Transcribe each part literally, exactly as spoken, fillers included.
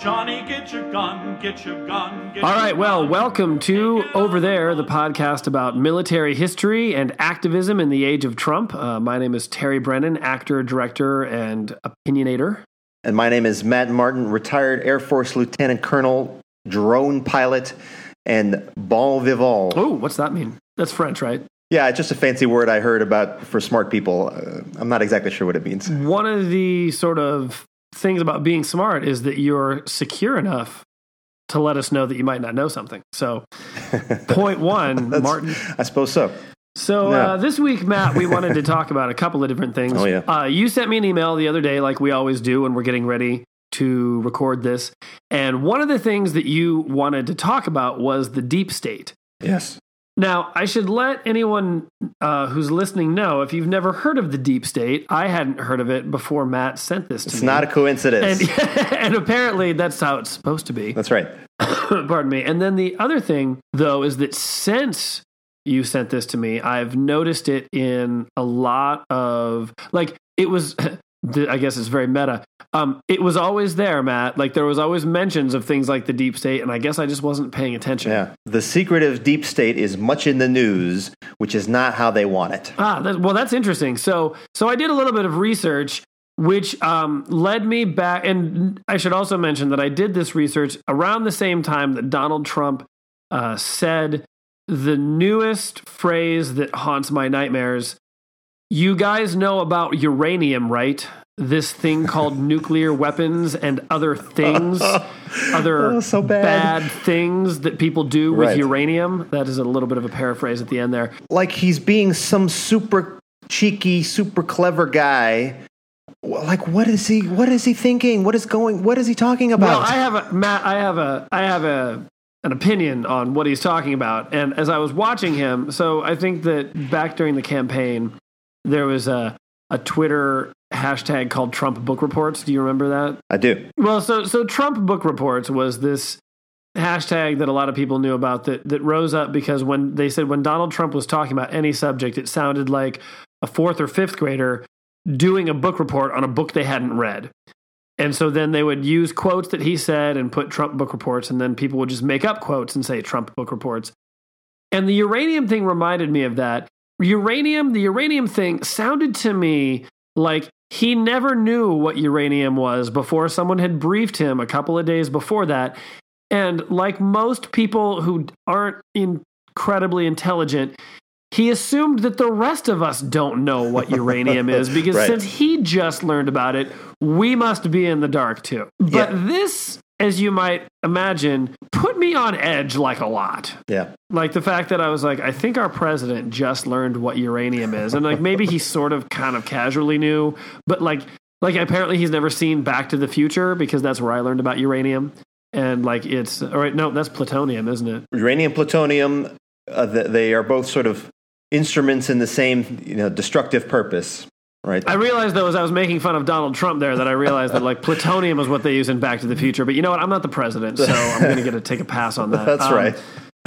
Johnny, get your gun, get your gun, get All your right, well, gun. welcome to Over There, the podcast about military history and activism in the age of Trump. Uh, my name is Terry Brennan, actor, director, and opinionator. And my name is Matt Martin, retired Air Force Lieutenant Colonel, drone pilot, and bon vivant. Oh, what's that mean? That's French, right? Yeah, it's just a fancy word I heard about for smart people. Uh, I'm not exactly sure what it means. One of the sort of things about being smart is that you're secure enough to let us know that you might not know something. So, point one, Martin. I suppose so. So Yeah. uh, this week, Matt, we wanted to talk about a couple of different things. Oh, yeah. Uh, you sent me an email the other day, like we always do when we're getting ready to record this. And one of the things that you wanted to talk about was the deep state. Yes. Now, I should let anyone uh, who's listening know, if you've never heard of the deep state, I hadn't heard of it before Matt sent this to It's me. not a coincidence. And, and apparently that's how it's supposed to be. That's right. Pardon me. And then the other thing, though, is that since you sent this to me, I've noticed it in a lot of, like, it was, I guess it's very meta. Um, it was always there, Matt. Like, there was always mentions of things like the deep state, and I guess I just wasn't paying attention. Yeah. The secretive deep state is much in the news, which is not how they want it. Ah, that, well, that's interesting. So, so I did a little bit of research, which um, led me back. And I should also mention that I did this research around the same time that Donald Trump uh, said the newest phrase that haunts my nightmares. You guys know about uranium, right? This thing called nuclear weapons and other things, other Oh, so bad. bad things that people do with Right. uranium. That is a little bit of a paraphrase at the end there. Like he's being some super cheeky, super clever guy. Like, what is he, what is he thinking? What is going, what is he talking about? Well, I have a Matt. I have a. I have a an opinion on what he's talking about. And as I was watching him, so I think that back during the campaign, there was a a Twitter hashtag called Trump Book Reports. Do you remember that? I do. Well, so so Trump Book Reports was this hashtag that a lot of people knew about that that rose up because when they said when Donald Trump was talking about any subject, it sounded like a fourth or fifth grader doing a book report on a book they hadn't read. And so then they would use quotes that he said and put Trump Book Reports, and then people would just make up quotes and say Trump Book Reports. And the uranium thing reminded me of that. Uranium, the uranium thing sounded to me like he never knew what uranium was before someone had briefed him a couple of days before that. And like most people who aren't incredibly intelligent, he assumed that the rest of us don't know what uranium is because Right. since he just learned about it, we must be in the dark too. But Yeah. this, as you might imagine, put me on edge like a lot. Yeah. Like the fact that I was like, I think our president just learned what uranium is. And like maybe he sort of kind of casually knew, but like like apparently he's never seen Back to the Future because that's where I learned about uranium. And like it's all right, no, that's plutonium, isn't it? Uranium, plutonium, uh, th- they are both sort of instruments in the same, you know, destructive purpose, right? I realized though as I was making fun of Donald Trump there that I realized that like plutonium is what they use in Back to the Future. But you know what? I'm not the president, so I'm going to get to take a pass on that. That's Um, right.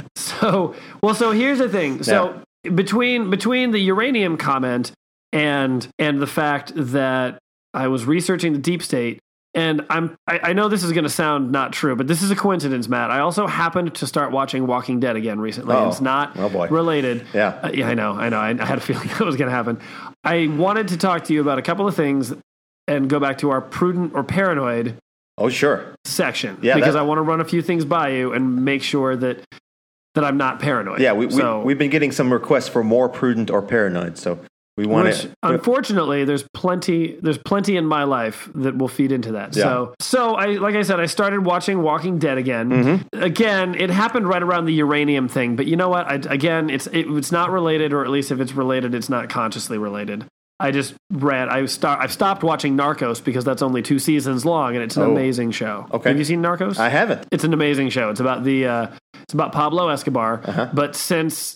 So, well, so here's the thing. So between between the uranium comment and and the fact that I was researching the deep state, and I'm I, I know this is going to sound not true, but this is a coincidence, Matt. I also happened to start watching Walking Dead again recently. Oh. It's not Oh, boy. related. Yeah. Uh, yeah, I know, I know. I, I had a feeling that was going to happen. I wanted to talk to you about a couple of things and go back to our prudent or paranoid Oh, sure. section Yeah, because that- I want to run a few things by you and make sure that that I'm not paranoid. Yeah, we, we, so, we've been getting some requests for more prudent or paranoid, so we want which to... unfortunately there's plenty there's plenty in my life that will feed into that. Yeah. So so I like I said I started watching Walking Dead again. Mm-hmm. Again, it happened right around the uranium thing, but you know what? I, again, it's it, it's not related, or at least if it's related, it's not consciously related. I just read. I start. I've stopped watching Narcos because that's only two seasons long, and it's an Oh. amazing show. Okay. Have you seen Narcos? I haven't. It's an amazing show. It's about the. Uh, it's about Pablo Escobar. Uh-huh. But since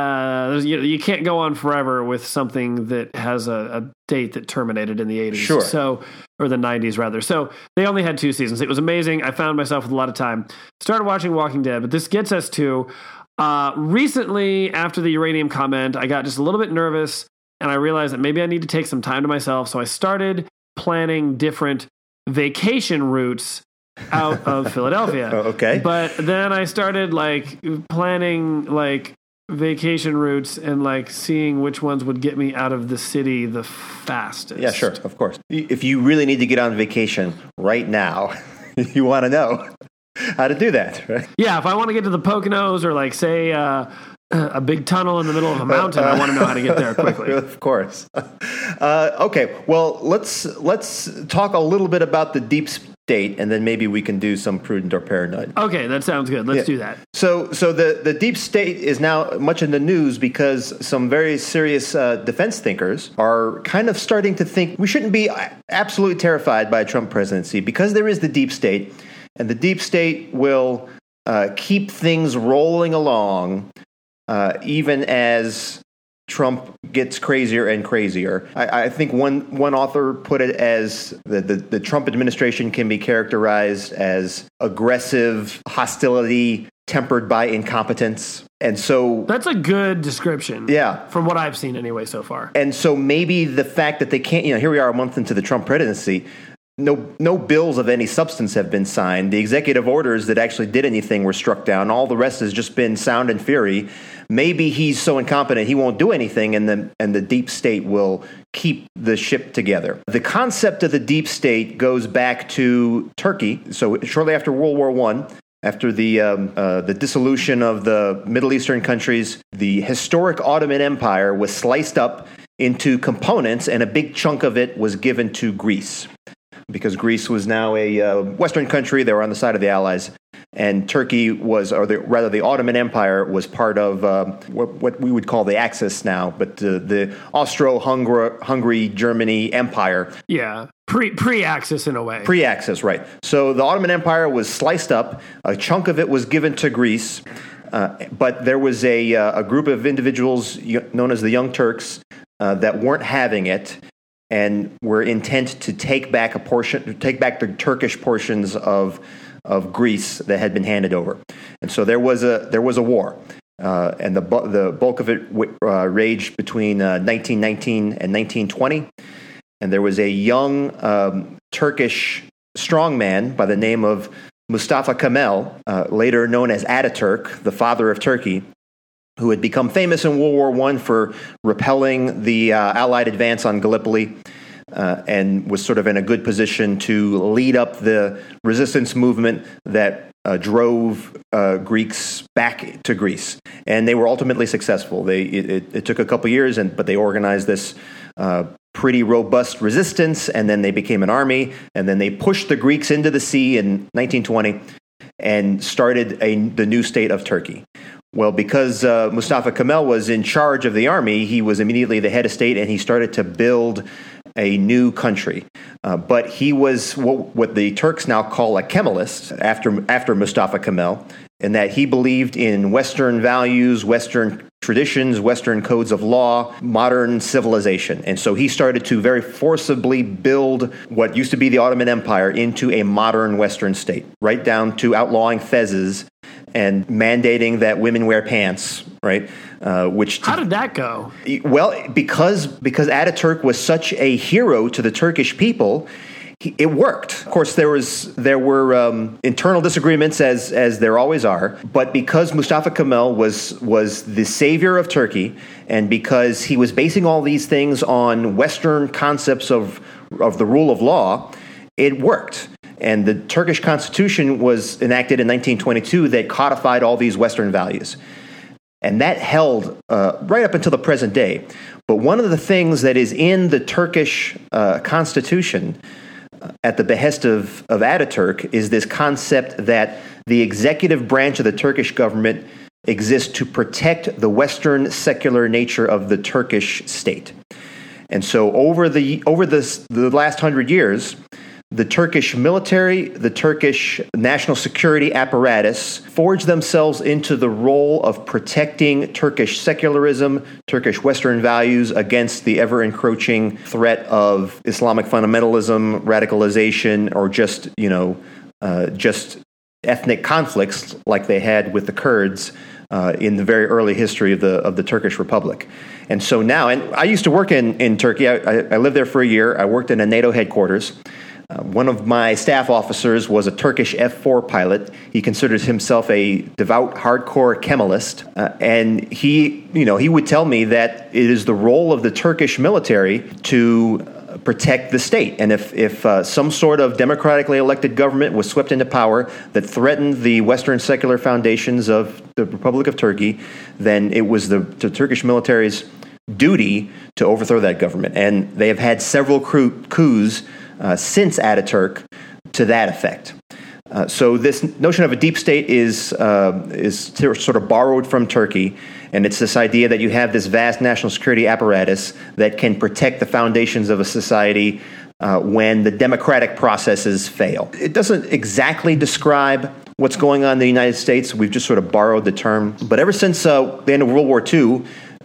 the you, you can't go on forever with something that has a, a date that terminated in the eighties. Sure. So or the nineties rather. So they only had two seasons. It was amazing. I found myself with a lot of time. Started watching Walking Dead, but this gets us to uh, recently after the uranium comment, I got just a little bit nervous. And I realized that maybe I need to take some time to myself. So I started planning different vacation routes out of Philadelphia. Okay. But then I started like planning like vacation routes and like seeing which ones would get me out of the city the fastest. Yeah, sure, of course. If you really need to get on vacation right now, you want to know how to do that, right? Yeah, if I want to get to the Poconos or like say uh, a big tunnel in the middle of a mountain, I want to know how to get there quickly. Of course. Uh, okay, well, let's let's talk a little bit about the deep state, and then maybe we can do some prudent or paranoid. Okay, that sounds good. Let's Yeah. do that. So, so the, the deep state is now much in the news because some very serious uh, defense thinkers are kind of starting to think we shouldn't be absolutely terrified by a Trump presidency because there is the deep state, and the deep state will uh, keep things rolling along uh, even as Trump gets crazier and crazier. I, I think one one author put it as the, the, the Trump administration can be characterized as aggressive hostility tempered by incompetence. And so That's a good description. Yeah. From what I've seen anyway so far. and so maybe the fact that they can't, you know, here we are a month into the Trump presidency, no no bills of any substance have been signed. The executive orders that actually did anything were struck down. All the rest has just been sound and fury. Maybe he's so incompetent he won't do anything, and the and the deep state will keep the ship together. The concept of the deep state goes back to Turkey. So shortly after World War One, after the um, uh, the dissolution of the Middle Eastern countries, the historic Ottoman Empire was sliced up into components, and a big chunk of it was given to Greece, because Greece was now a uh, Western country. They were on the side of the Allies. And Turkey was, or the, rather the Ottoman Empire was part of uh, what, what we would call the Axis now, but uh, the Austro-Hungary Germany Empire. Yeah. Pre, pre-Axis in a way. Pre-Axis, right. So the Ottoman Empire was sliced up. A chunk of it was given to Greece. Uh, but there was a, uh, a group of individuals known as the Young Turks uh, that weren't having it, and were intent to take back a portion, take back the Turkish portions of of Greece that had been handed over. And so there was a there was a war, uh, and the bu- the bulk of it uh, raged between uh, nineteen nineteen and nineteen twenty. And there was a young um, Turkish strongman by the name of Mustafa Kemal, uh, later known as Ataturk, the father of Turkey, who had become famous in World War One for repelling the uh, Allied advance on Gallipoli, uh, and was sort of in a good position to lead up the resistance movement that uh, drove uh, Greeks back to Greece. And they were ultimately successful. They it, it, it took a couple years, and but they organized this uh, pretty robust resistance, and then they became an army, and then they pushed the Greeks into the sea in nineteen twenty and started a, the new state of Turkey. Well, because uh, Mustafa Kemal was in charge of the army, he was immediately the head of state, and he started to build a new country. Uh, but he was what, what the Turks now call a Kemalist after after Mustafa Kemal, in that he believed in Western values, Western traditions, Western codes of law, modern civilization. And so he started to very forcibly build what used to be the Ottoman Empire into a modern Western state, right down to outlawing fezzes and mandating that women wear pants, right? Uh, which How did that go? Well, because because Ataturk was such a hero to the Turkish people, he, it worked. Of course, there was there were um, internal disagreements, as as there always are. But because Mustafa Kemal was was the savior of Turkey, and because he was basing all these things on Western concepts of of the rule of law, it worked. And the Turkish constitution was enacted in nineteen twenty-two that codified all these Western values. And that held uh, right up until the present day. But one of the things that is in the Turkish uh, constitution uh, at the behest of, of Ataturk is this concept that the executive branch of the Turkish government exists to protect the Western secular nature of the Turkish state. And so over the over this, the last hundred years, the Turkish military, the Turkish national security apparatus forged themselves into the role of protecting Turkish secularism, Turkish Western values against the ever-encroaching threat of Islamic fundamentalism, radicalization, or just, you know, uh, just ethnic conflicts like they had with the Kurds uh, in the very early history of the of the Turkish Republic. And so now, and I used to work in, in Turkey. I, I, I lived there for a year. I worked in a NATO headquarters. Uh, one of my staff officers was a Turkish F four pilot. He considers himself a devout, hardcore Kemalist, uh, and he, you know, he would tell me that it is the role of the Turkish military to protect the state. And if, if uh, some sort of democratically elected government was swept into power that threatened the Western secular foundations of the Republic of Turkey, then it was the, the Turkish military's duty to overthrow that government. And they have had several coups uh, since Ataturk to that effect. Uh, so this notion of a deep state is uh, is sort of borrowed from Turkey, and it's this idea that you have this vast national security apparatus that can protect the foundations of a society uh, when the democratic processes fail. It doesn't exactly describe what's going on in the United States. We've just sort of borrowed the term. But ever since uh, the end of World War Two,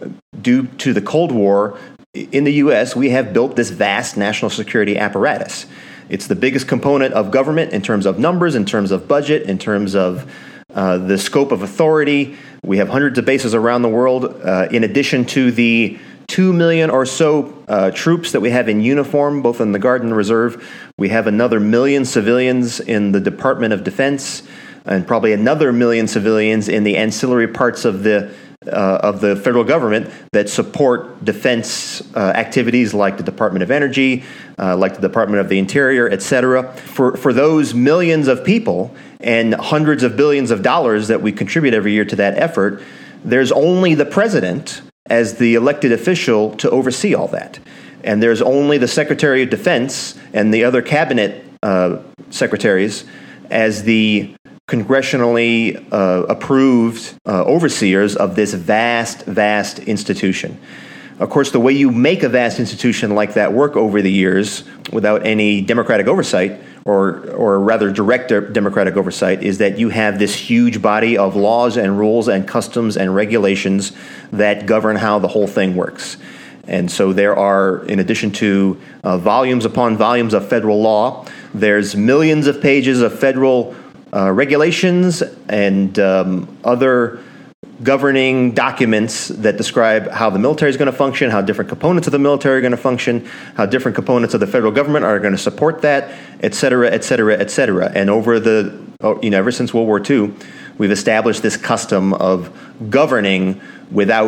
due to the Cold War, in the U S, we have built this vast national security apparatus. It's the biggest component of government in terms of numbers, in terms of budget, in terms of uh, the scope of authority. We have hundreds of bases around the world, uh, in addition to the two million or so uh, troops that we have in uniform, both in the Guard and the Reserve. We have another million civilians in the Department of Defense, and probably another million civilians in the ancillary parts of the Uh, of the federal government that support defense uh, activities like the Department of Energy, uh, like the Department of the Interior, et cetera. For, for those millions of people and hundreds of billions of dollars that we contribute every year to that effort, there's only the president as the elected official to oversee all that. And there's only the Secretary of Defense and the other cabinet uh, secretaries as the congressionally uh, approved uh, overseers of this vast, vast institution. Of course, the way you make a vast institution like that work over the years without any democratic oversight, or or rather direct democratic oversight, is that you have this huge body of laws and rules and customs and regulations that govern how the whole thing works. And so there are, in addition to uh, volumes upon volumes of federal law, there's millions of pages of federal Uh, regulations and um, other governing documents that describe how the military is going to function, how different components of the military are going to function, how different components of the federal government are going to support that, et cetera, et cetera, et cetera. And over the, you know, ever since World War Two, we've established this custom of governing without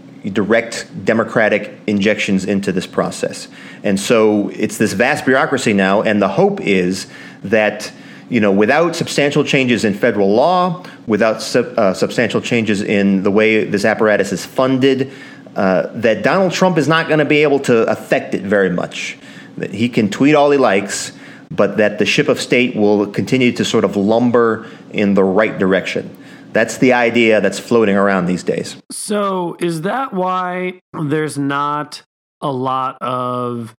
direct democratic injections into this process. And so it's this vast bureaucracy now, and the hope is that, you know, without substantial changes in federal law, without sub, uh, substantial changes in the way this apparatus is funded, uh, that Donald Trump is not going to be able to affect it very much. That he can tweet all he likes, but that the ship of state will continue to sort of lumber in the right direction. That's the idea that's floating around these days. So is that why there's not a lot of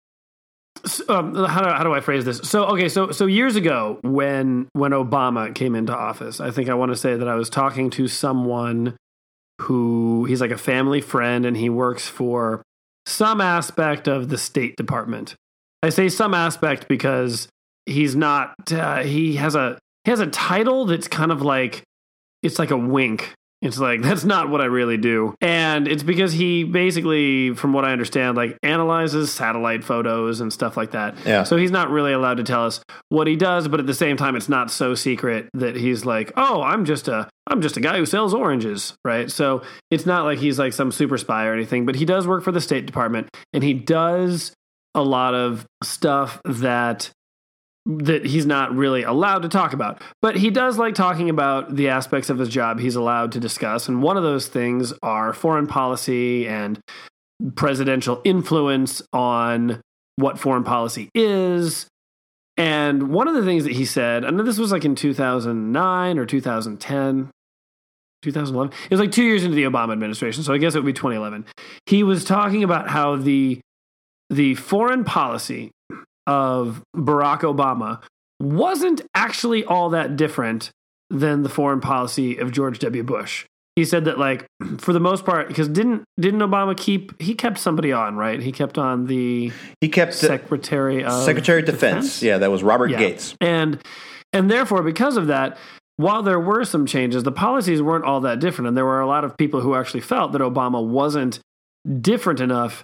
Um, how, do, how do I phrase this? So, okay, so so years ago when when Obama came into office, I think I want to say that I was talking to someone who, he's like a family friend, and he works for some aspect of the State Department. I say some aspect because he's not, uh, he has a he has a title that's kind of like, it's like a wink. It's like, that's not what I really do. And it's because he basically, from what I understand, like analyzes satellite photos and stuff like that. Yeah. So he's not really allowed to tell us what he does, but at the same time, it's not so secret that he's like, oh, I'm just a, I'm just a guy who sells oranges, right? So it's not like he's like some super spy or anything, but he does work for the State Department, and he does a lot of stuff that that he's not really allowed to talk about. But he does like talking about the aspects of his job he's allowed to discuss. And one of those things are foreign policy and presidential influence on what foreign policy is. And one of the things that he said, I know this was like in two thousand nine or two thousand ten, two thousand eleven. It was like two years into the Obama administration, so I guess it would be twenty eleven. He was talking about how the the foreign policy of Barack Obama wasn't actually all that different than the foreign policy of George W. Bush. He said that, like, for the most part, because didn't didn't Obama keep, he kept somebody on, right? He kept on the he kept Secretary of Secretary of Defense. Defense. Yeah, that was Robert yeah. Gates. And and therefore, because of that, while there were some changes, the policies weren't all that different. And there were a lot of people who actually felt that Obama wasn't different enough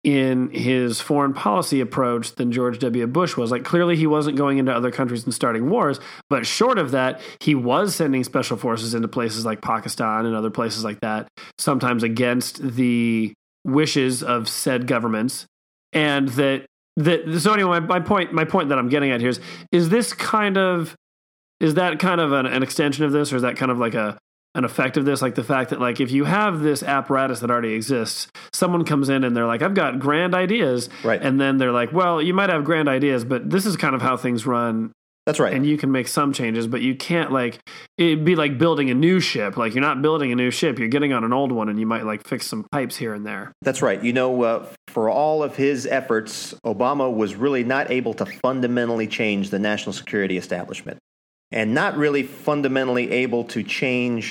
in his foreign policy approach than George W. Bush was. Like, clearly he wasn't going into other countries and starting wars, but short of that, he was sending special forces into places like Pakistan and other places like that, sometimes against the wishes of said governments. And that, that so anyway, my, my point, my point that I'm getting at here is, is this kind of, is that kind of an, an extension of this, or is that kind of like a, an effect of this, like the fact that, like, if you have this apparatus that already exists, someone comes in and they're like, I've got grand ideas. Right. And then they're like, well, you might have grand ideas, but this is kind of how things run. That's right. And you can make some changes, but you can't, like, it'd be like building a new ship. Like, you're not building a new ship. You're getting on an old one, and you might, like, fix some pipes here and there. That's right. You know, uh, for all of his efforts, Obama was really not able to fundamentally change the national security establishment, and not really fundamentally able to change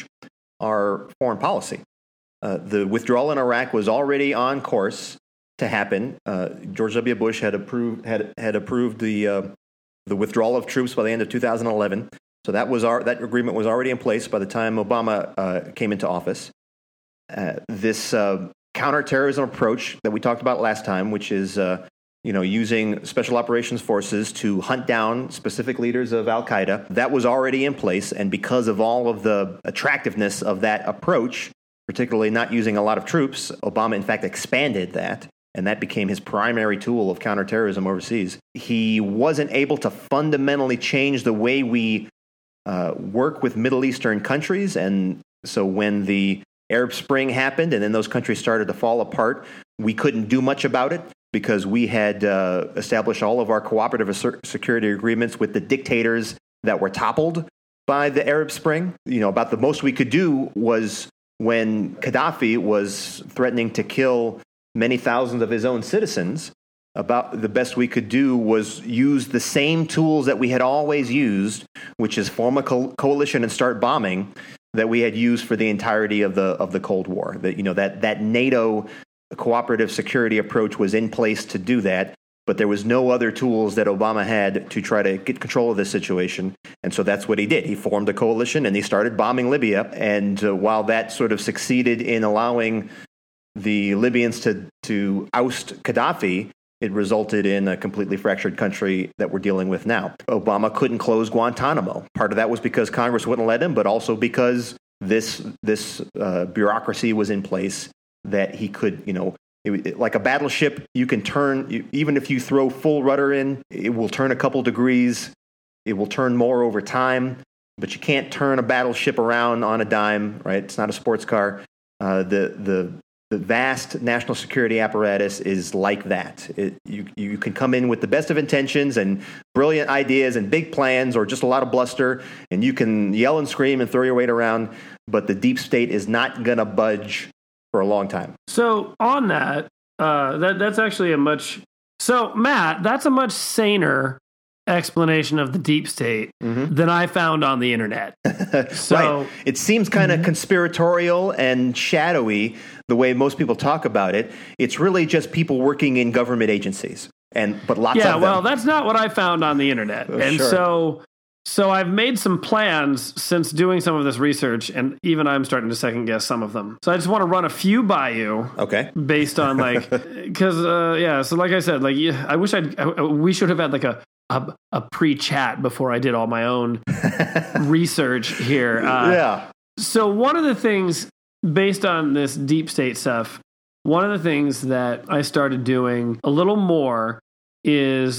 our foreign policy. Uh, the withdrawal in Iraq was already on course to happen. Uh, George W. Bush had approved had had approved the uh, the withdrawal of troops by the end of two thousand eleven. So that was our that agreement was already in place by the time Obama uh, came into office. Uh, this uh, counterterrorism approach that we talked about last time, which is uh, you know, using special operations forces to hunt down specific leaders of Al-Qaeda, that was already in place. And because of all of the attractiveness of that approach, particularly not using a lot of troops, Obama, in fact, expanded that. And that became his primary tool of counterterrorism overseas. He wasn't able to fundamentally change the way we uh, work with Middle Eastern countries. And so when the Arab Spring happened and then those countries started to fall apart, we couldn't do much about it, because we had uh, established all of our cooperative security agreements with the dictators that were toppled by the Arab Spring. You know, about the most we could do was when Gaddafi was threatening to kill many thousands of his own citizens, about the best we could do was use the same tools that we had always used, which is form a co- coalition and start bombing, that we had used for the entirety of the of the Cold War. That, you know, that that NATO cooperative security approach was in place to do that, but there was no other tools that Obama had to try to get control of this situation. And so that's what he did. He formed a coalition and he started bombing Libya. And uh, while that sort of succeeded in allowing the Libyans to, to oust Gaddafi, it resulted in a completely fractured country that we're dealing with now. Obama couldn't close Guantanamo. Part of that was because Congress wouldn't let him, but also because this, this uh, bureaucracy was in place that he could, you know, it, it, like a battleship, you can turn, you, even if you throw full rudder in, it will turn a couple degrees. It will turn more over time, but you can't turn a battleship around on a dime, right? It's not a sports car. Uh, the the the vast national security apparatus is like that. It, you you can come in with the best of intentions and brilliant ideas and big plans, or just a lot of bluster, and you can yell and scream and throw your weight around, but the deep state is not going to budge for a long time. So on that, uh, that that's actually a much so Matt, that's a much saner explanation of the deep state mm-hmm. than I found on the internet. So right. It seems kind of mm-hmm. conspiratorial and shadowy the way most people talk about it. It's really just people working in government agencies, and but lots yeah, of them. Yeah, well, that's not what I found on the internet, oh, and sure. so. So I've made some plans since doing some of this research, and even I'm starting to second guess some of them. So I just want to run a few by you. Okay. Based on like, because uh, yeah. So like I said, like yeah, I wish I'd I, we should have had like a a, a pre-chat before I did all my own research here. Uh, yeah. So one of the things based on this deep state stuff, one of the things that I started doing a little more is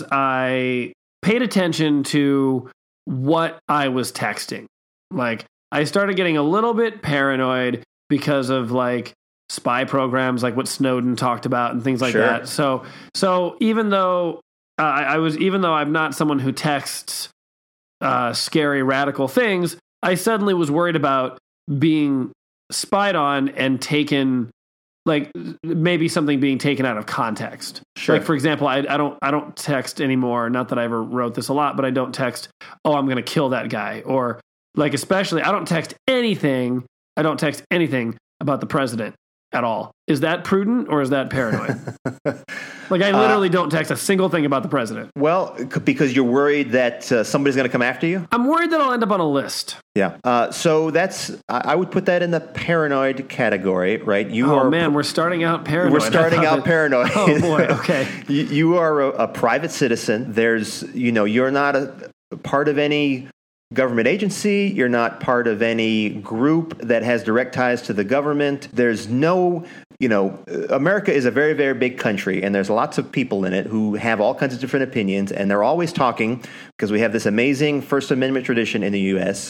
I paid attention to what I was texting. Like, I started getting a little bit paranoid because of like spy programs, like what Snowden talked about and things like sure. that. So, so even though uh, I was, even though I'm not someone who texts uh, scary, radical things, I suddenly was worried about being spied on and taken, like maybe something being taken out of context. Sure. Like, for example, I, I don't I don't text anymore. Not that I ever wrote this a lot, but I don't text, oh, I'm going to kill that guy. Or like, especially, I don't text anything. I don't text anything about the president at all. Is that prudent or is that paranoid? Like, I literally uh, don't text a single thing about the president. Well, because you're worried that uh, somebody's going to come after you? I'm worried that I'll end up on a list. Yeah. Uh, so that's, I would put that in the paranoid category, right? You oh, are, man, we're starting out paranoid. We're starting out paranoid. Oh, boy, okay. you, you are a, a private citizen. There's, you know, you're not a part of any government agency. You're not part of any group that has direct ties to the government. There's no, you know, America is a very, very big country, and there's lots of people in it who have all kinds of different opinions, and they're always talking because we have this amazing First Amendment tradition in the U S.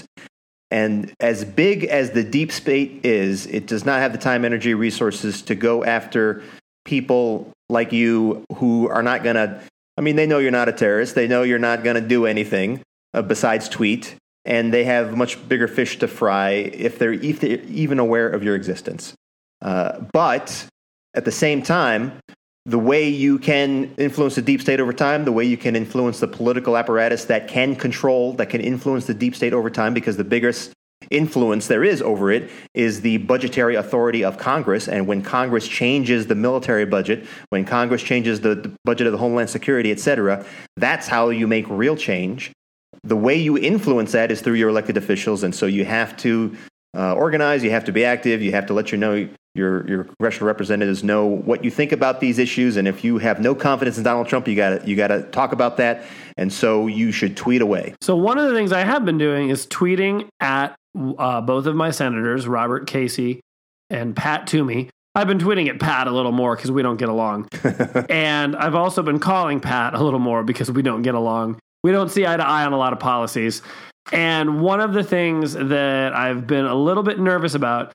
And as big as the deep state is, it does not have the time, energy, resources to go after people like you who are not going to, I mean, they know you're not a terrorist. They know you're not going to do anything Uh, besides tweet, and they have much bigger fish to fry if they're, if they're even aware of your existence. Uh, but at the same time, the way you can influence the deep state over time, the way you can influence the political apparatus that can control, that can influence the deep state over time, because the biggest influence there is over it is the budgetary authority of Congress. And when Congress changes the military budget, when Congress changes the, the budget of the Homeland Security, et cetera, that's how you make real change. The way you influence that is through your elected officials, and so you have to uh, organize, you have to be active, you have to let your know your your congressional representatives know what you think about these issues, and if you have no confidence in Donald Trump, you got you got to talk about that, and so you should tweet away. So one of the things I have been doing is tweeting at uh, both of my senators, Robert Casey and Pat Toomey. I've been tweeting at Pat a little more because we don't get along, and I've also been calling Pat a little more because we don't get along. We don't see eye to eye on a lot of policies. And one of the things that I've been a little bit nervous about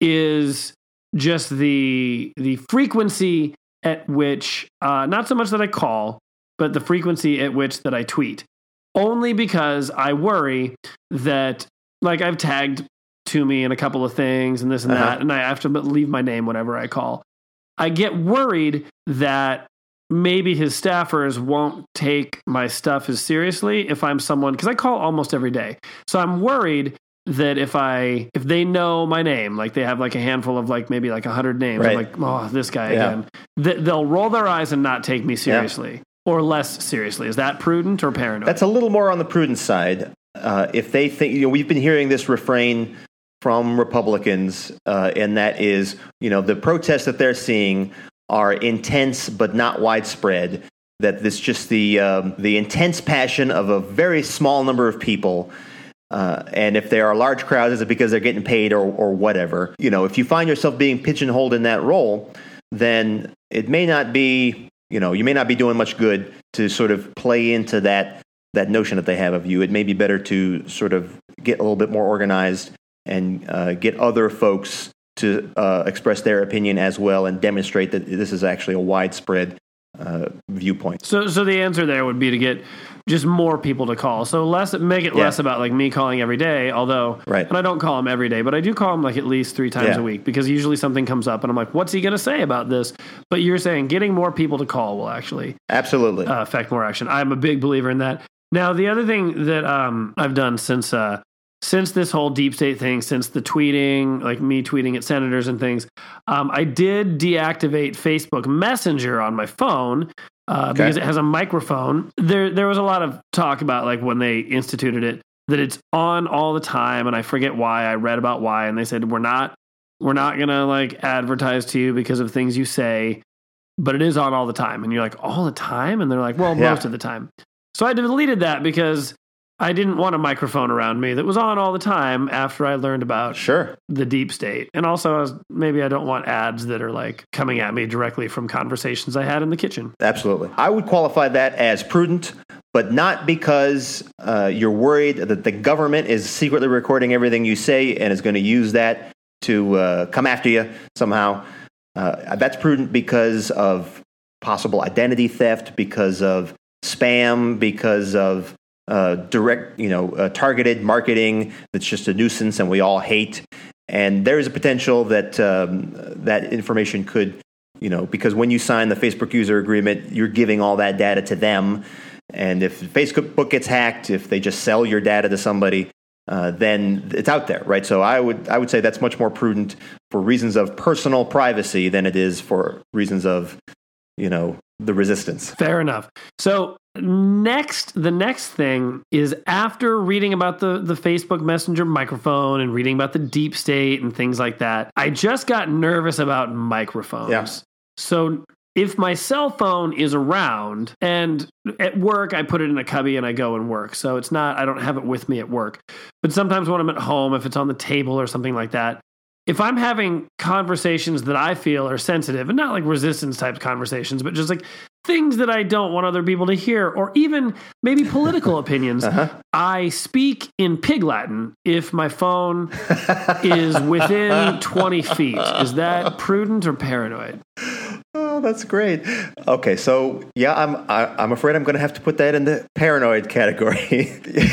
is just the the frequency at which, uh, not so much that I call, but the frequency at which that I tweet. Only because I worry that, like, I've tagged Toomey in a couple of things and this and uh-huh. that, and I have to leave my name whenever I call. I get worried that maybe his staffers won't take my stuff as seriously if I'm someone, because I call almost every day. So I'm worried that if I, if they know my name, like they have like a handful of like maybe like a hundred names, right. I'm like, oh, this guy yeah. again, th- they'll roll their eyes and not take me seriously yeah. or less seriously. Is that prudent or paranoid? That's a little more on the prudent side. Uh, if they think, you know, we've been hearing this refrain from Republicans, uh, and that is, you know, the protests that they're seeing are intense but not widespread, that this just the um, the intense passion of a very small number of people. Uh, and if there are large crowds, is it because they're getting paid or, or whatever? You know, if you find yourself being pigeonholed in that role, then it may not be, you know, you may not be doing much good to sort of play into that that notion that they have of you. It may be better to sort of get a little bit more organized and uh, get other folks to uh, express their opinion as well and demonstrate that this is actually a widespread uh, viewpoint. So so the answer there would be to get just more people to call. So less, make it yeah. less about like me calling every day, although, right. and I don't call him every day, but I do call him like at least three times yeah. a week, because usually something comes up and I'm like, what's he going to say about this? But you're saying getting more people to call will actually absolutely uh, affect more action. I'm a big believer in that. Now, the other thing that um, I've done since uh, since this whole deep state thing, since the tweeting, like me tweeting at senators and things, um, I did deactivate Facebook Messenger on my phone uh, okay. because it has a microphone. There, there was a lot of talk about like when they instituted it that it's on all the time, and I forget why. I read about why, and they said we're not, we're not gonna like advertise to you because of things you say, but it is on all the time. And you're like, all the time? And they're like, well, yeah. most of the time. So I deleted that because I didn't want a microphone around me that was on all the time after I learned about sure. the deep state. And also, I was, maybe I don't want ads that are like coming at me directly from conversations I had in the kitchen. Absolutely. I would qualify that as prudent, but not because uh, you're worried that the government is secretly recording everything you say and is going to use that to uh, come after you somehow. Uh, that's prudent because of possible identity theft, because of spam, because of uh, direct, you know, uh, targeted marketing that's just a nuisance and we all hate. And there is a potential that um, that information could, you know, because when you sign the Facebook user agreement, you're giving all that data to them. And if Facebook gets hacked, if they just sell your data to somebody, uh, then it's out there, right? So I would I would say that's much more prudent for reasons of personal privacy than it is for reasons of, you know, the resistance. Fair enough. So next, the next thing is after reading about the, the Facebook Messenger microphone and reading about the deep state and things like that, I just got nervous about microphones. Yeah. So if my cell phone is around and at work, I put it in a cubby and I go and work. So it's not, I don't have it with me at work. But sometimes when I'm at home, if it's on the table or something like that, if I'm having conversations that I feel are sensitive, and not like resistance type conversations, but just like things that I don't want other people to hear, or even maybe political opinions, uh-huh. I speak in Pig Latin if my phone is within twenty feet. Is that prudent or paranoid? Oh, that's great. Okay, so yeah, I'm I, I'm afraid I'm going to have to put that in the paranoid category.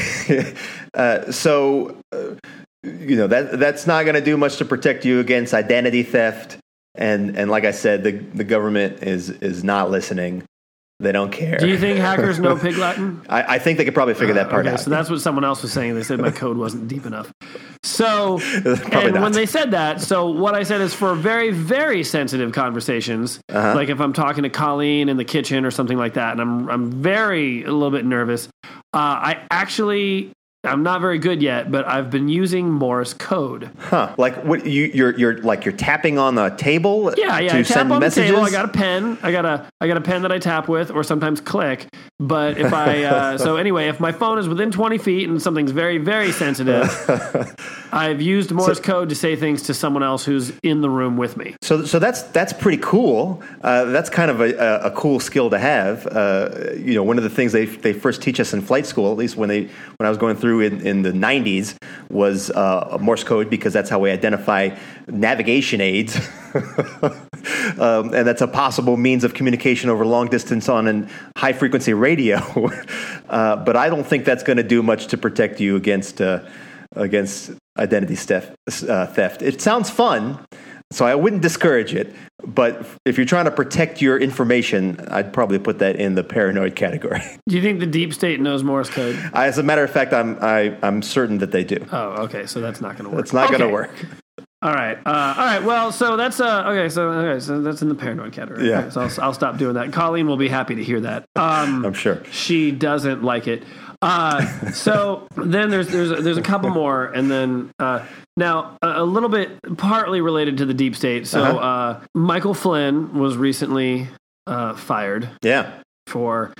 uh, so. Uh, You know, that that's not going to do much to protect you against identity theft. And and like I said, the the government is is not listening. They don't care. Do you think hackers know Pig Latin? I, I think they could probably figure uh, that part okay, out. So that's what someone else was saying. They said my code wasn't deep enough. So, and not. when they said that, so what I said is for very, very sensitive conversations, uh-huh. like if I'm talking to Colleen in the kitchen or something like that, and I'm I'm very, a little bit nervous, uh, I actually... I'm not very good yet, but I've been using Morse code. Huh? Like what? You, you're you're like you're tapping on the table. Yeah, yeah. To I tap send on messages? the table. I got a pen. I got a I got a pen that I tap with, or sometimes click. But if I uh, so anyway, if my phone is within twenty feet and something's very very sensitive, I've used Morse so, code to say things to someone else who's in the room with me. So so that's that's pretty cool. Uh, that's kind of a, a, a cool skill to have. Uh, you know, one of the things they they first teach us in flight school, at least when they when I was going through in, in the nineties, was uh, Morse code, because that's how we identify navigation aids. um, and that's a possible means of communication over long distance on a high frequency radio. uh, but I don't think that's going to do much to protect you against uh, against identity theft. Uh, theft. It sounds fun, so I wouldn't discourage it. But if you're trying to protect your information, I'd probably put that in the paranoid category. Do you think the deep state knows Morse code? As a matter of fact, I'm I, I'm certain that they do. Oh, okay. So that's not going to work. It's not okay. going to work. All right. Uh, all right. Well, so that's uh, okay. So okay. So that's in the paranoid category. Yeah. Okay, so I'll, I'll stop doing that. Colleen will be happy to hear that. Um, I'm sure she doesn't like it. Uh, so then there's there's there's a couple more, and then uh, now a, a little bit partly related to the deep state. So uh-huh. uh, Michael Flynn was recently uh, fired. Yeah. For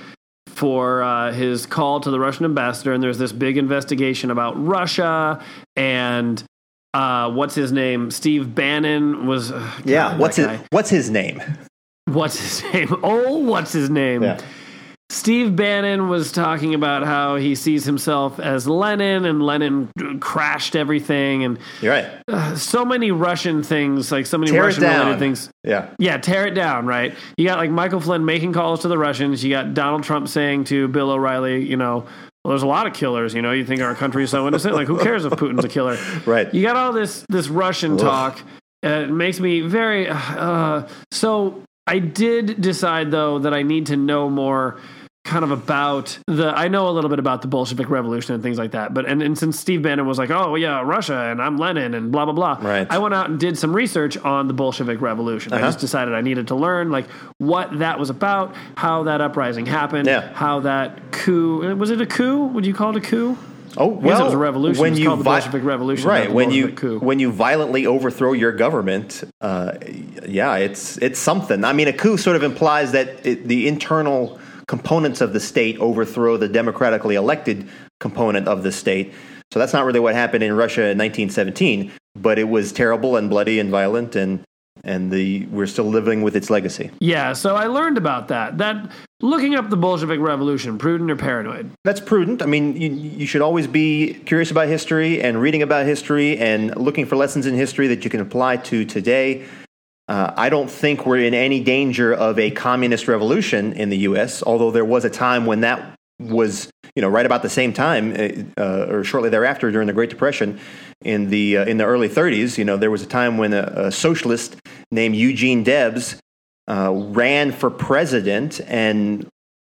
for uh, his call to the Russian ambassador, and there's this big investigation about Russia and. Uh, what's his name? Steve Bannon was. Uh, yeah. God, what's his guy. What's his name? What's his name? Oh, what's his name? Yeah. Steve Bannon was talking about how he sees himself as Lenin, and Lenin crashed everything, and you're right. Uh, so many Russian things, like so many tear Russian related things. Yeah. Yeah. Tear it down. Right. You got like Michael Flynn making calls to the Russians. You got Donald Trump saying to Bill O'Reilly, you know. Well, there's a lot of killers, you know. You think our country is so innocent? Like, who cares if Putin's a killer? Right. You got all this this Russian Ugh. talk. Uh, it makes me very. Uh, so I did decide, though, that I need to know more, kind of about the. I know a little bit about the Bolshevik Revolution and things like that. But and, and since Steve Bannon was like, oh yeah, Russia, and I'm Lenin, and blah blah blah. Right. I went out and did some research on the Bolshevik Revolution. Uh-huh. I just decided I needed to learn like what that was about, how that uprising happened, yeah. how that coup was it a coup? Would you call it a coup? Oh well, it was a revolution. When it's you called the vi- Bolshevik Revolution, right? When you coup. when you violently overthrow your government, uh, yeah, it's it's something. I mean, a coup sort of implies that it, the internal components of the state overthrow the democratically elected component of the state. So that's not really what happened in Russia in nineteen seventeen, but it was terrible and bloody and violent, and and the we're still living with its legacy. Yeah, so I learned about that. That looking up the Bolshevik Revolution, prudent or paranoid? That's prudent. I mean, you, you should always be curious about history and reading about history and looking for lessons in history that you can apply to today. Uh, I don't think we're in any danger of a communist revolution in the U S, although there was a time when that was, you know, right about the same time uh, or shortly thereafter during the Great Depression in the uh, in the early thirties. You know, there was a time when a, a socialist named Eugene Debs uh, ran for president and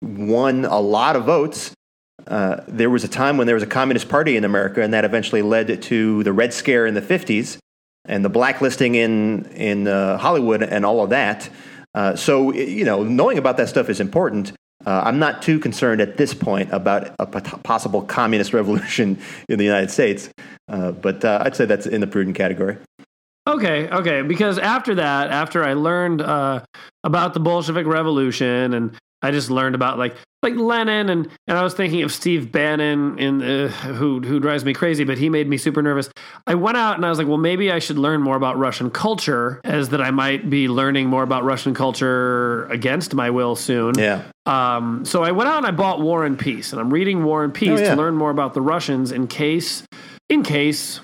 won a lot of votes. Uh, there was a time when there was a communist party in America, and that eventually led to the Red Scare in the fifties. And the blacklisting in in uh, Hollywood and all of that. Uh, so, you know, knowing about that stuff is important. Uh, I'm not too concerned at this point about a p- possible communist revolution in the United States, uh, but uh, I'd say that's in the prudent category. Okay, okay, because after that, after I learned uh, about the Bolshevik Revolution, and I just learned about like like Lenin, and, and I was thinking of Steve Bannon, in uh, who who drives me crazy, but he made me super nervous. I went out and I was like, well, maybe I should learn more about Russian culture, as that I might be learning more about Russian culture against my will soon. Yeah. Um, so I went out and I bought War and Peace, and I'm reading War and Peace oh, yeah. to learn more about the Russians in case, in case.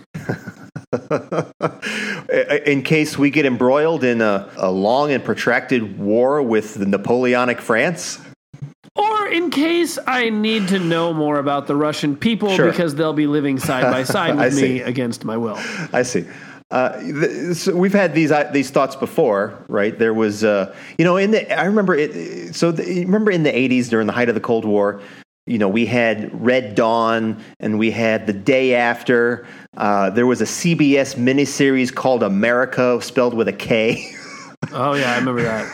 In case we get embroiled in a, a long and protracted war with the Napoleonic France? Or in case I need to know more about the Russian people Sure. because they'll be living side by side with I me see. against my will. I see. Uh, th- so we've had these uh, these thoughts before, right? There was, uh, you know, in the I remember it. So the, remember in the eighties during the height of the Cold War, you know, we had Red Dawn and we had The Day After. Uh, there was a C B S miniseries called America, spelled with a K. Oh yeah, I remember that.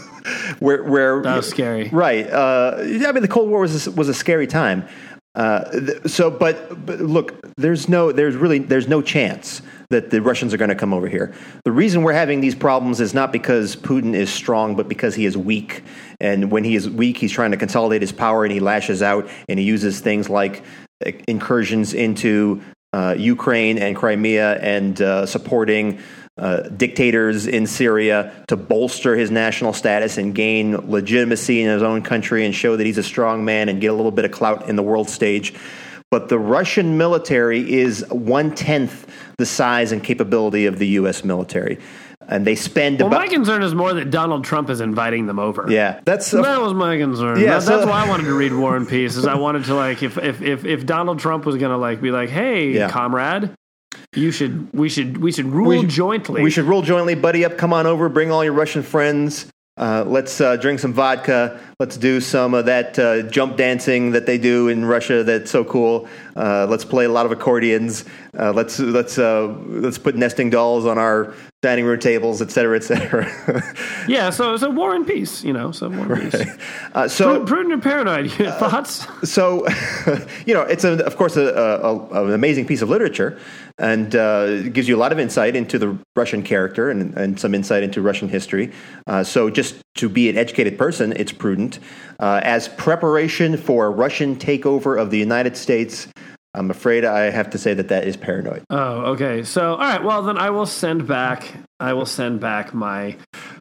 where where That was scary, right? Uh, yeah, I mean, the Cold War was a, was a scary time. Uh, th- so, but, but look, there's no, there's really, there's no chance that the Russians are going to come over here. The reason we're having these problems is not because Putin is strong, but because he is weak. And when he is weak, he's trying to consolidate his power, and he lashes out, and he uses things like incursions into uh, Ukraine and Crimea, and uh, supporting uh, dictators in Syria to bolster his national status and gain legitimacy in his own country and show that he's a strong man and get a little bit of clout in the world stage. But the Russian military is one-tenth the size and capability of the U S military. And they spend well, about... my concern is more that Donald Trump is inviting them over. Yeah, that's... Uh, that was my concern. Yeah, that, so, that's why I wanted to read War and Peace, is I wanted to, like, if if if, if Donald Trump was going to, like, be like, hey, yeah. comrade, you should, we should, we should rule we, jointly. We should rule jointly. Buddy up, come on over, bring all your Russian friends. Uh, let's uh, drink some vodka. Let's do some of that uh, jump dancing that they do in Russia. That's so cool. Uh, let's play a lot of accordions. Uh, let's let's uh, let's put nesting dolls on our dining room tables, et cetera, et cetera. yeah. So so War and Peace, you know. So War and right. Peace. Uh, so Pr- prudent or paranoid? Thoughts? Uh, so, you know, it's a, of course a, a, an amazing piece of literature, and uh, it gives you a lot of insight into the Russian character and, and some insight into Russian history. Uh, so, just to be an educated person, it's prudent. Uh, as preparation for a Russian takeover of the United States, I'm afraid I have to say that that is paranoid. Oh, okay. So, all right. Well, then I will send back. I will send back my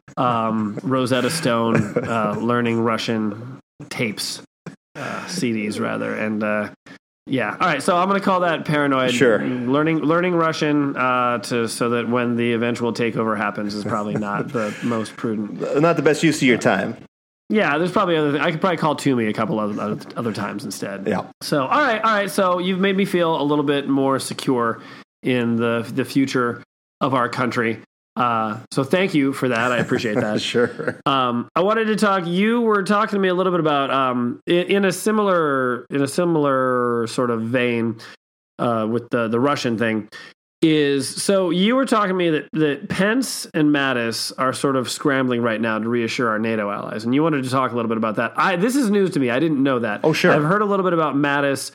um, Rosetta Stone uh, learning Russian tapes, uh, C Ds rather, and uh, yeah. All right. So I'm going to call that paranoid. Sure. Learning learning Russian uh, to so that when the eventual takeover happens is probably not the most prudent. Not the best use of your time. Yeah, there's probably other. Th- I could probably call Toomey a couple other other, other times instead. Yeah. So all right, all right. So you've made me feel a little bit more secure in the the future of our country. Uh, so thank you for that. I appreciate that. Sure. Um, I wanted to talk. You were talking to me a little bit about um, in, in a similar in a similar sort of vein uh, with the the Russian thing. Is so you were talking to me that, that Pence and Mattis are sort of scrambling right now to reassure our NATO allies, and you wanted to talk a little bit about that. I this is news to me. I didn't know that. Oh, sure. I've heard a little bit about Mattis,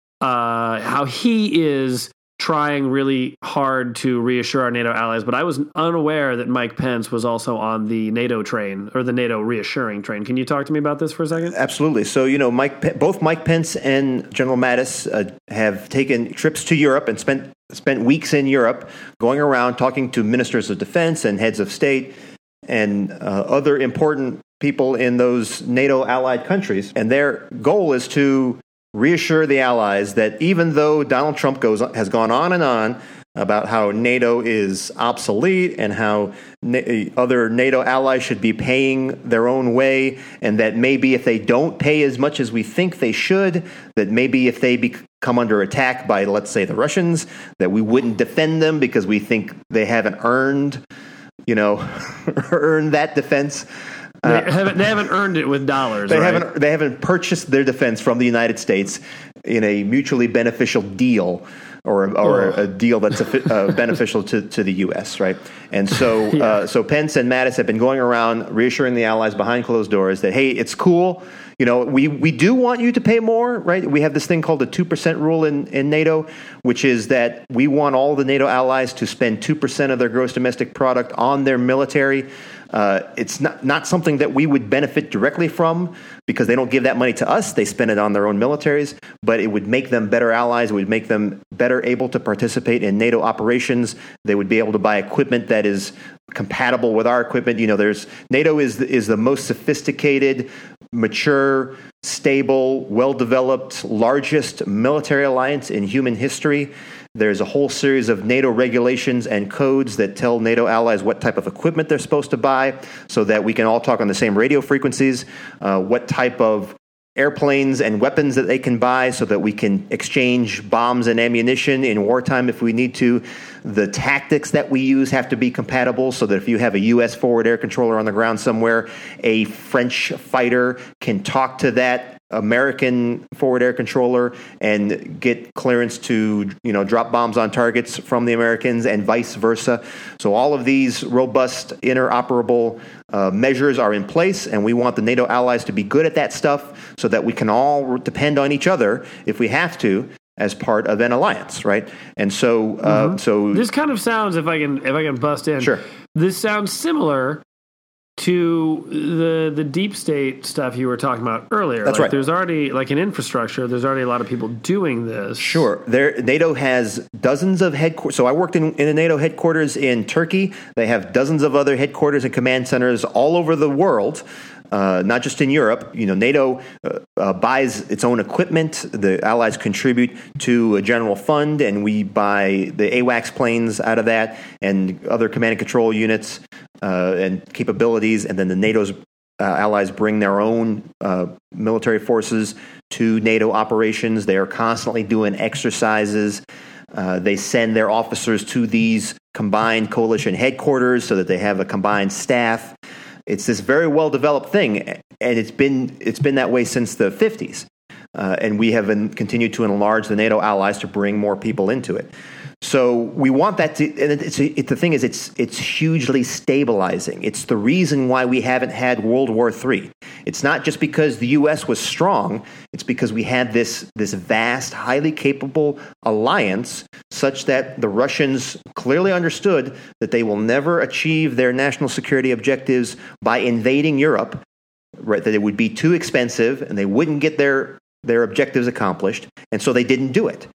uh, how he is trying really hard to reassure our NATO allies, but I was unaware that Mike Pence was also on the NATO train, or the NATO reassuring train. Can you talk to me about this for a second? Absolutely. So, you know, Mike, both Mike Pence and General Mattis uh, have taken trips to Europe and spent spent weeks in Europe going around talking to ministers of defense and heads of state and uh, other important people in those NATO allied countries. And their goal is to reassure the allies that even though Donald Trump goes has gone on and on about how NATO is obsolete and how na- other NATO allies should be paying their own way, and that maybe if they don't pay as much as we think they should, that maybe if they be- come under attack by, let's say, the Russians, that we wouldn't defend them because we think they haven't earned, you know, earned that defense. Uh, they, haven't, they haven't earned it with dollars. They right? haven't. They haven't purchased their defense from the United States in a mutually beneficial deal. or or oh. a deal that's a, uh, beneficial to, to the U S, right? And so yeah. uh, so Pence and Mattis have been going around reassuring the allies behind closed doors that, hey, it's cool. You know, we, we do want you to pay more, right? We have this thing called the two percent rule in, in NATO, which is that we want all the NATO allies to spend two percent of their gross domestic product on their military. Uh, it's not, not something that we would benefit directly from because they don't give that money to us. They spend it on their own militaries, but it would make them better allies. It would make them better able to participate in NATO operations. They would be able to buy equipment that is compatible with our equipment. You know, there's NATO is is the most sophisticated, mature, stable, well-developed, largest military alliance in human history. There's a whole series of NATO regulations and codes that tell NATO allies what type of equipment they're supposed to buy so that we can all talk on the same radio frequencies, uh, what type of airplanes and weapons that they can buy so that we can exchange bombs and ammunition in wartime if we need to. The tactics that we use have to be compatible so that if you have a U S forward air controller on the ground somewhere, a French fighter can talk to that American forward air controller and get clearance to, you know, drop bombs on targets from the Americans and vice versa. So all of these robust interoperable uh, measures are in place, and we want the NATO allies to be good at that stuff so that we can all depend on each other if we have to as part of an alliance, right? And so, uh, mm-hmm. so this kind of sounds, if I can, if I can bust in, sure. This sounds similar to the the deep state stuff you were talking about earlier. That's like right. There's already, like an infrastructure, there's already a lot of people doing this. Sure. There, NATO has dozens of headquarters. So I worked in, in a NATO headquarters in Turkey. They have dozens of other headquarters and command centers all over the world. Uh, not just in Europe. You know, NATO uh, uh, buys its own equipment. The allies contribute to a general fund, and we buy the AWACS planes out of that and other command and control units uh, and capabilities. And then the NATO's uh, allies bring their own uh, military forces to NATO operations. They are constantly doing exercises. Uh, they send their officers to these combined coalition headquarters so that they have a combined staff. It's this very well-developed thing, and it's been it's been that way since the fifties. Uh, and we have been, continued to enlarge the NATO allies to bring more people into it. So we want that to. And it's, it, the thing is, it's it's hugely stabilizing. It's the reason why we haven't had World War Three. It's not just because the U S was strong. It's because we had this this vast, highly capable alliance, such that the Russians clearly understood that they will never achieve their national security objectives by invading Europe. Right, that it would be too expensive, and they wouldn't get their their objectives accomplished, and so they didn't do it.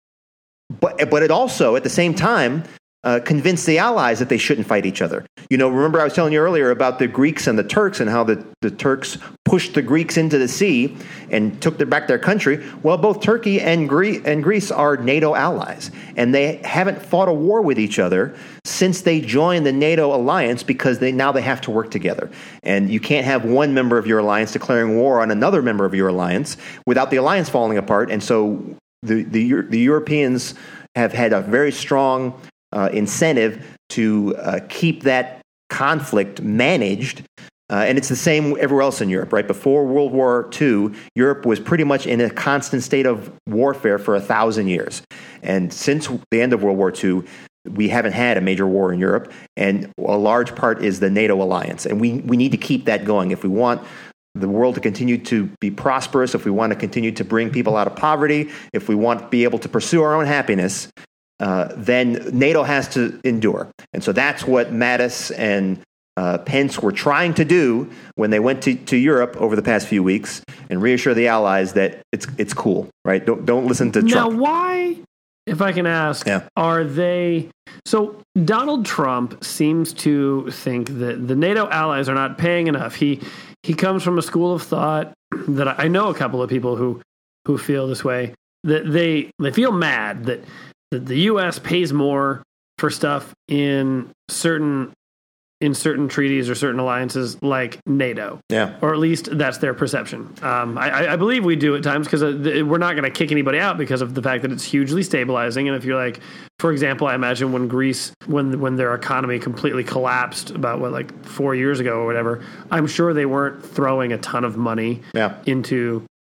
But but it also, at the same time, uh, convinced the Allies that they shouldn't fight each other. You know, remember I was telling you earlier about the Greeks and the Turks and how the, the Turks pushed the Greeks into the sea and took their, back their country. Well, both Turkey and, Gre- and Greece are NATO allies, and they haven't fought a war with each other since they joined the NATO alliance because they now they have to work together. And you can't have one member of your alliance declaring war on another member of your alliance without the alliance falling apart. And so the the, the Europeans have had a very strong uh, incentive to uh, keep that conflict managed. Uh, and it's the same everywhere else in Europe, right? Before World War Two, Europe was pretty much in a constant state of warfare for a thousand years. And since the end of World War Two, we haven't had a major war in Europe, and a large part is the NATO alliance. And we, we need to keep that going if we want the world to continue to be prosperous, if we want to continue to bring people out of poverty, if we want to be able to pursue our own happiness, uh, then NATO has to endure. And so that's what Mattis and uh, Pence were trying to do when they went to, to Europe over the past few weeks and reassure the allies that it's it's cool, right? Don't don't listen to Trump. Now, why, if I can ask, yeah. are they... So Donald Trump seems to think that the NATO allies are not paying enough. He he comes from a school of thought that I know a couple of people who who feel this way, that they they feel mad that, that the U S pays more for stuff in certain in certain treaties or certain alliances like NATO. Yeah. Or at least that's their perception. Um, I, I believe we do at times because we're not going to kick anybody out because of the fact that it's hugely stabilizing. And if you're like, for example, I imagine when Greece, when when their economy completely collapsed about, what, like four years ago or whatever, I'm sure they weren't throwing a ton of money yeah. into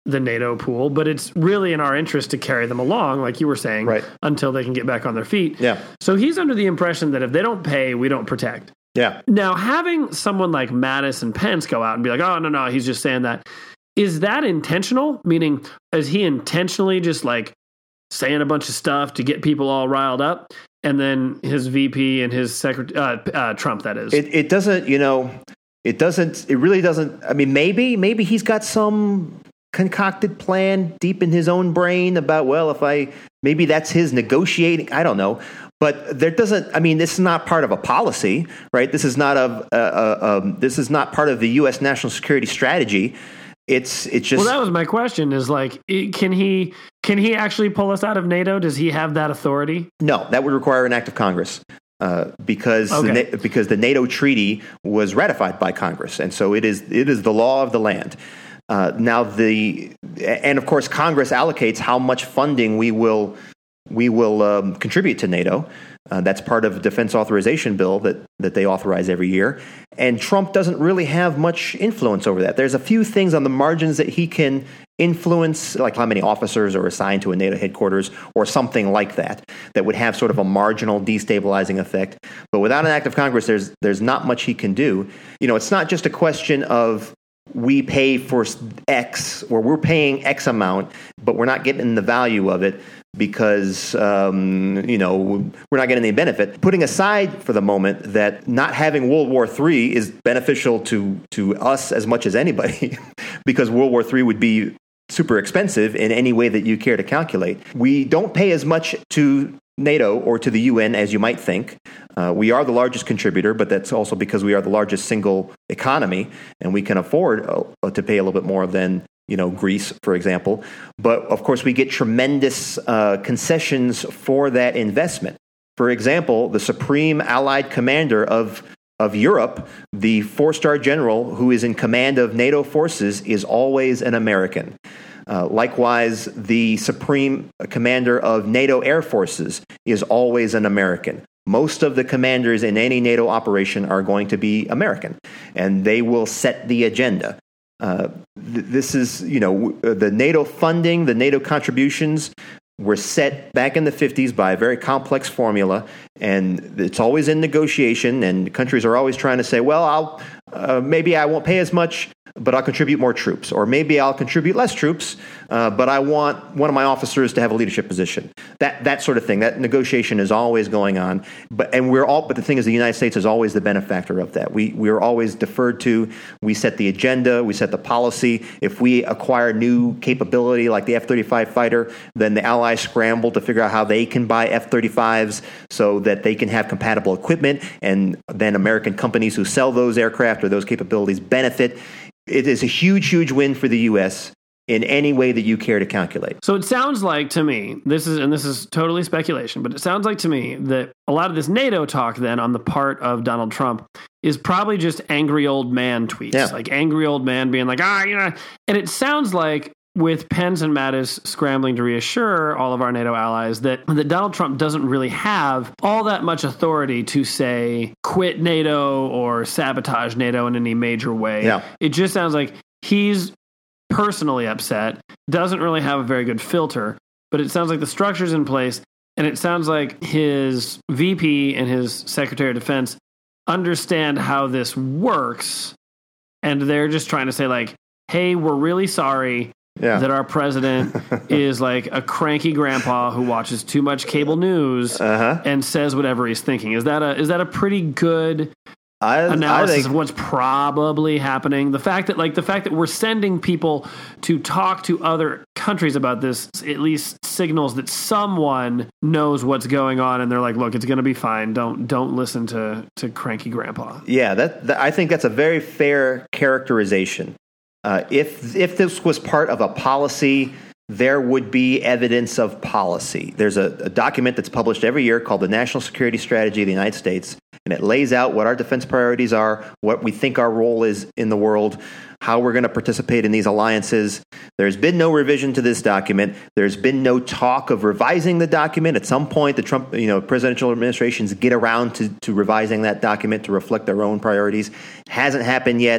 the NATO pool, but it's really in our interest to carry them along, like you were saying, right, until they can get back on their feet. Yeah. So he's under the impression that if they don't pay, we don't protect. Yeah. Now, having someone like Mattis and Pence go out and be like, oh, no, no, he's just saying that. Is that intentional? Meaning, is he intentionally just like saying a bunch of stuff to get people all riled up? And then his V P and his secretary, uh, uh, Trump, that is. It, it doesn't, you know, it doesn't, it really doesn't. I mean, maybe, maybe he's got some concocted plan deep in his own brain about, well, if I, maybe that's his negotiating, I don't know. But there doesn't, I mean, this is not part of a policy, right? This is not a, uh, uh, um, this is not part of the U S national security strategy. It's, it's just. Well, that was my question is like, can he, can he actually pull us out of NATO? Does he have that authority? No, that would require an act of Congress. Uh, because okay. the, because the NATO treaty was ratified by Congress, and so it is it is the law of the land. Uh, now the and of course Congress allocates how much funding we will we will um, contribute to NATO. Uh, that's part of a defense authorization bill that that they authorize every year. And Trump doesn't really have much influence over that. There's a few things on the margins that he can influence, like how many officers are assigned to a NATO headquarters or something like that, that would have sort of a marginal destabilizing effect. But without an act of Congress, there's there's not much he can do. You know, it's not just a question of we pay for X, or we're paying X amount, but we're not getting the value of it because, um, you know, we're not getting any benefit. Putting aside for the moment that not having World War Three is beneficial to, to us as much as anybody, because World War Three would be super expensive in any way that you care to calculate. We don't pay as much to NATO or to the U N as you might think. Uh, we are the largest contributor, but that's also because we are the largest single economy, and we can afford uh, to pay a little bit more than, you know, Greece, for example. But of course, we get tremendous uh, concessions for that investment. For example, the Supreme Allied Commander of of Europe, the four-star general who is in command of NATO forces, is always an American. Uh, likewise, the Supreme Commander of NATO Air Forces is always an American. Most of the commanders in any NATO operation are going to be American, and they will set the agenda. Uh, th- this is, you know, w- the NATO funding, the NATO contributions were set back in the fifties by a very complex formula, and it's always in negotiation, and countries are always trying to say, well, I'll uh, maybe I won't pay as much, but I'll contribute more troops, or maybe I'll contribute less troops, uh, but I want one of my officers to have a leadership position. That that sort of thing. That negotiation is always going on, but and we're all. But the thing is, the United States is always the benefactor of that. We we are always deferred to. We set the agenda. We set the policy. If we acquire new capability like the F thirty-five fighter, then the Allies scramble to figure out how they can buy F thirty-fives so that they can have compatible equipment, and then American companies who sell those aircraft or those capabilities benefit. It is a huge, huge win for the U S in any way that you care to calculate. So it sounds like to me, this is, and this is totally speculation, but it sounds like to me that a lot of this NATO talk then on the part of Donald Trump is probably just angry old man tweets, yeah. like angry old man being like, ah, you know, and it sounds like with Pence and Mattis scrambling to reassure all of our NATO allies that, that Donald Trump doesn't really have all that much authority to say quit NATO or sabotage NATO in any major way. Yeah. It just sounds like he's personally upset, doesn't really have a very good filter, but it sounds like the structure's in place, and it sounds like his V P and his Secretary of Defense understand how this works, and they're just trying to say like, hey, we're really sorry yeah. that our president is like a cranky grandpa who watches too much cable news uh-huh. and says whatever he's thinking. Is that a is that a pretty good I, analysis I think, of what's probably happening? The fact that like the fact that we're sending people to talk to other countries about this at least signals that someone knows what's going on, and they're like, look, it's going to be fine. Don't don't listen to to cranky grandpa. Yeah, that, that I think that's a very fair characterization. Uh, if if this was part of a policy, there would be evidence of policy. There's a, a document that's published every year called the National Security Strategy of the United States, and it lays out what our defense priorities are, what we think our role is in the world, how we're going to participate in these alliances. There's been no revision to this document. There's been no talk of revising the document. At some point, the Trump, you know, presidential administrations get around to, to revising that document to reflect their own priorities. It hasn't happened yet.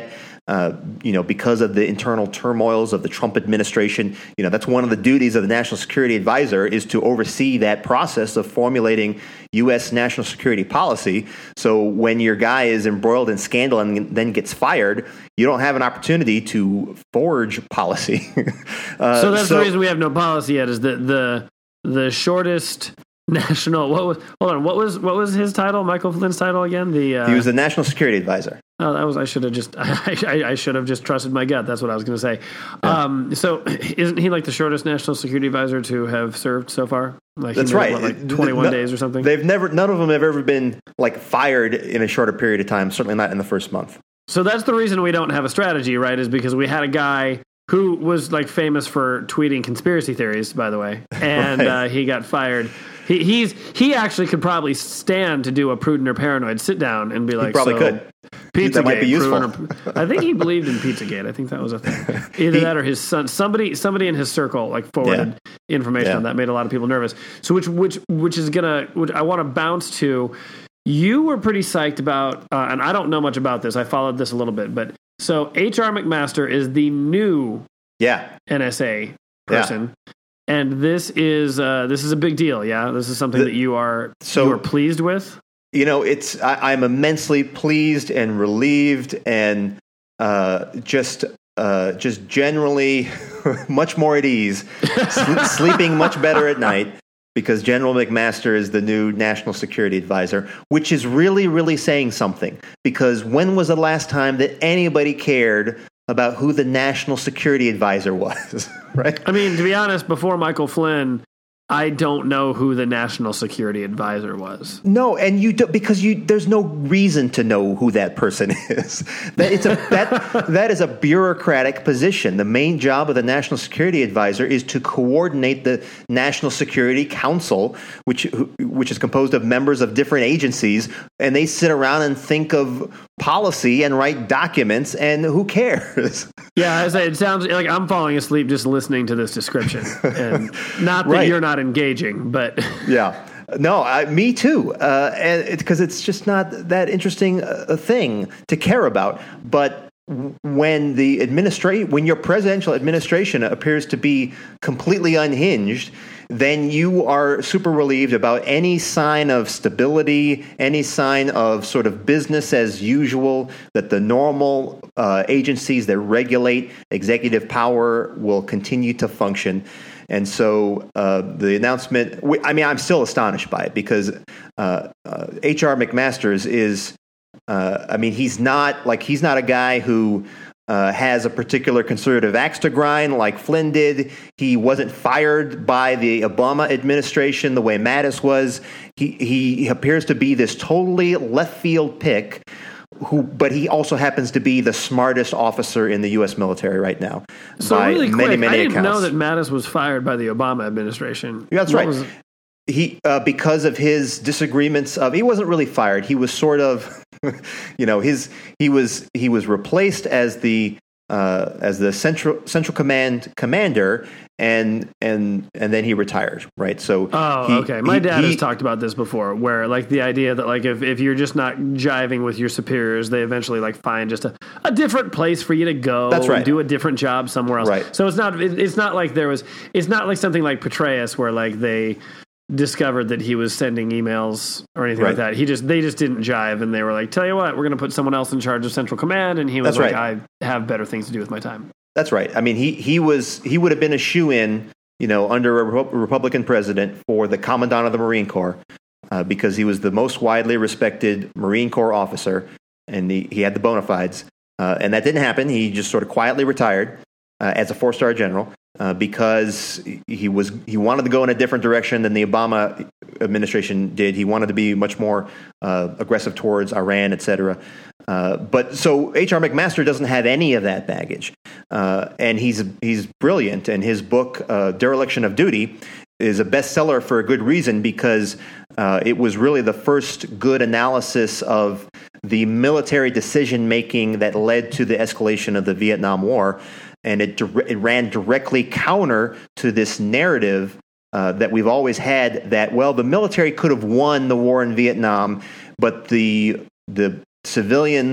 uh, you know, because of the internal turmoils of the Trump administration. You know, that's one of the duties of the National Security Advisor, is to oversee that process of formulating U S national security policy. So when your guy is embroiled in scandal and then gets fired, you don't have an opportunity to forge policy. uh, so that's so, the reason we have no policy yet, is that the the shortest national what was hold on what was what was his title, Michael Flynn's title again? The uh, he was the National Security Advisor. Oh, that was I should have just I, I, I should have just trusted my gut. That's what I was going to say. Yeah. Um, so isn't he like the shortest national security advisor to have served so far? Like That's made, right. What, like twenty-one no, days or something. They've never none of them have ever been like fired in a shorter period of time. Certainly not in the first month. So that's the reason we don't have a strategy, right? Is because we had a guy who was like famous for tweeting conspiracy theories, by the way, and right. uh, he got fired. He he's he actually could probably stand to do a Prudent or Paranoid sit down and be like, he probably so, could. Pizzagate, that might be useful. Or, I think he believed in Pizzagate. I think that was a thing. Either he, that or his son. Somebody somebody in his circle like forwarded yeah. information yeah. on that, made a lot of people nervous. So which which which is gonna which I want to bounce to. You were pretty psyched about, uh, and I don't know much about this. I followed this a little bit, but so H R McMaster is the new yeah. N S A person. Yeah. And this is uh, this is a big deal, yeah. This is something the, that you are so, you are pleased with. You know, it's I, I'm immensely pleased and relieved, and uh, just uh, just generally much more at ease, Sle- sleeping much better at night, because General McMaster is the new National Security Advisor, which is really, really saying something. Because when was the last time that anybody cared about who the National Security Advisor was, right? I mean, to be honest, before Michael Flynn, I don't know who the National Security Advisor was. No, and you do, because you there's no reason to know who that person is. That it's a that that is a bureaucratic position. The main job of the National Security Advisor is to coordinate the National Security Council, which which is composed of members of different agencies, and they sit around and think of policy and write documents, and who cares? Yeah, I say it sounds like I'm falling asleep just listening to this description, and not that right. you're not engaging, but yeah, no, I, me too, uh, and because it, it's just not that interesting a thing to care about. But when the administration, when your presidential administration appears to be completely unhinged, then you are super relieved about any sign of stability, any sign of sort of business as usual, that the normal uh, agencies that regulate executive power will continue to function. And so uh, the announcement, I mean, I'm still astonished by it, because uh, uh, H R McMaster is, uh, I mean, he's not like he's not a guy who uh, has a particular conservative axe to grind like Flynn did. He wasn't fired by the Obama administration the way Mattis was. He, he appears to be this totally left field pick. Who, but he also happens to be the smartest officer in the U S military right now. So by really quick, many, many I didn't accounts. know that Mattis was fired by the Obama administration. Yeah, that's what right. Was, he uh, because of his disagreements of he wasn't really fired. He was sort of, you know, his he was he was replaced as the uh, as the central central command commander, and and and then he retired. Right. So oh, he, okay. My he, dad he, has talked about this before, where like the idea that like if, if you're just not jiving with your superiors, they eventually like find just a, a different place for you to go. That's right. And do a different job somewhere else. Right. So it's not it, it's not like there was it's not like something like Petraeus where like they discovered that he was sending emails or anything right. like that. He just they just didn't jive, and they were like, "Tell you what, we're going to put someone else in charge of Central Command," and he was That's like, right. "I have better things to do with my time." That's right. I mean, he he was he would have been a shoo-in, you know, under a Republican president for the Commandant of the Marine Corps, uh, because he was the most widely respected Marine Corps officer, and he, he had the bona fides. Uh, and that didn't happen. He just sort of quietly retired uh, as a four-star general uh, because he was he wanted to go in a different direction than the Obama administration did. He wanted to be much more uh, aggressive towards Iran, et cetera. Uh, but so H R McMaster doesn't have any of that baggage, uh, and he's he's brilliant. And his book, uh, Dereliction of Duty, is a bestseller for a good reason, because uh, it was really the first good analysis of the military decision making that led to the escalation of the Vietnam War, and it it ran directly counter to this narrative uh, that we've always had that, well, the military could have won the war in Vietnam, but the the civilians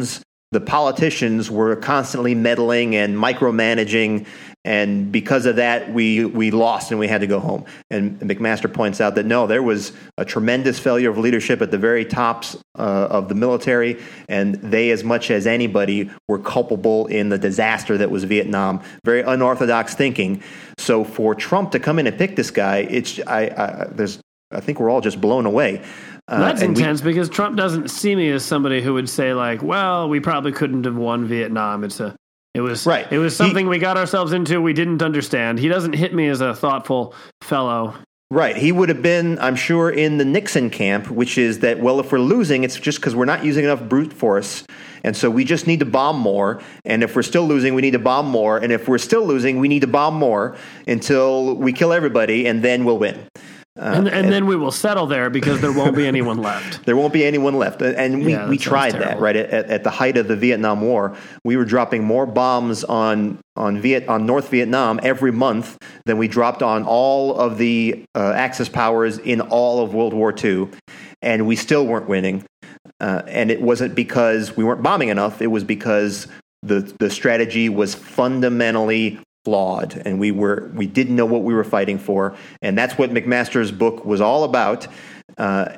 the politicians were constantly meddling and micromanaging, and because of that, we we lost and we had to go home. And McMaster points out that no, there was a tremendous failure of leadership at the very tops uh, of the military, and they, as much as anybody, were culpable in the disaster that was Vietnam. Very unorthodox thinking. So for Trump to come in and pick this guy, it's I, I there's I think we're all just blown away. Uh, That's intense we, because Trump doesn't see me as somebody who would say like, well, we probably couldn't have won Vietnam. It's a, it was, right. it was something he, we got ourselves into. We didn't understand. He doesn't hit me as a thoughtful fellow. Right. He would have been, I'm sure, in the Nixon camp, which is that, well, if we're losing, it's just because we're not using enough brute force. And so we just need to bomb more. And if we're still losing, we need to bomb more. And if we're still losing, we need to bomb more until we kill everybody, and then we'll win. Uh, and, and, and then we will settle there because there won't be anyone left. There won't be anyone left. And we, yeah, we tried that, right? At, at the height of the Vietnam War, we were dropping more bombs on on Viet on North Vietnam every month than we dropped on all of the uh, Axis powers in all of World War Two. And we still weren't winning. Uh, and it wasn't because we weren't bombing enough. It was because the the strategy was fundamentally flawed, and we were we didn't know what we were fighting for, and that's what McMaster's book was all about. Uh,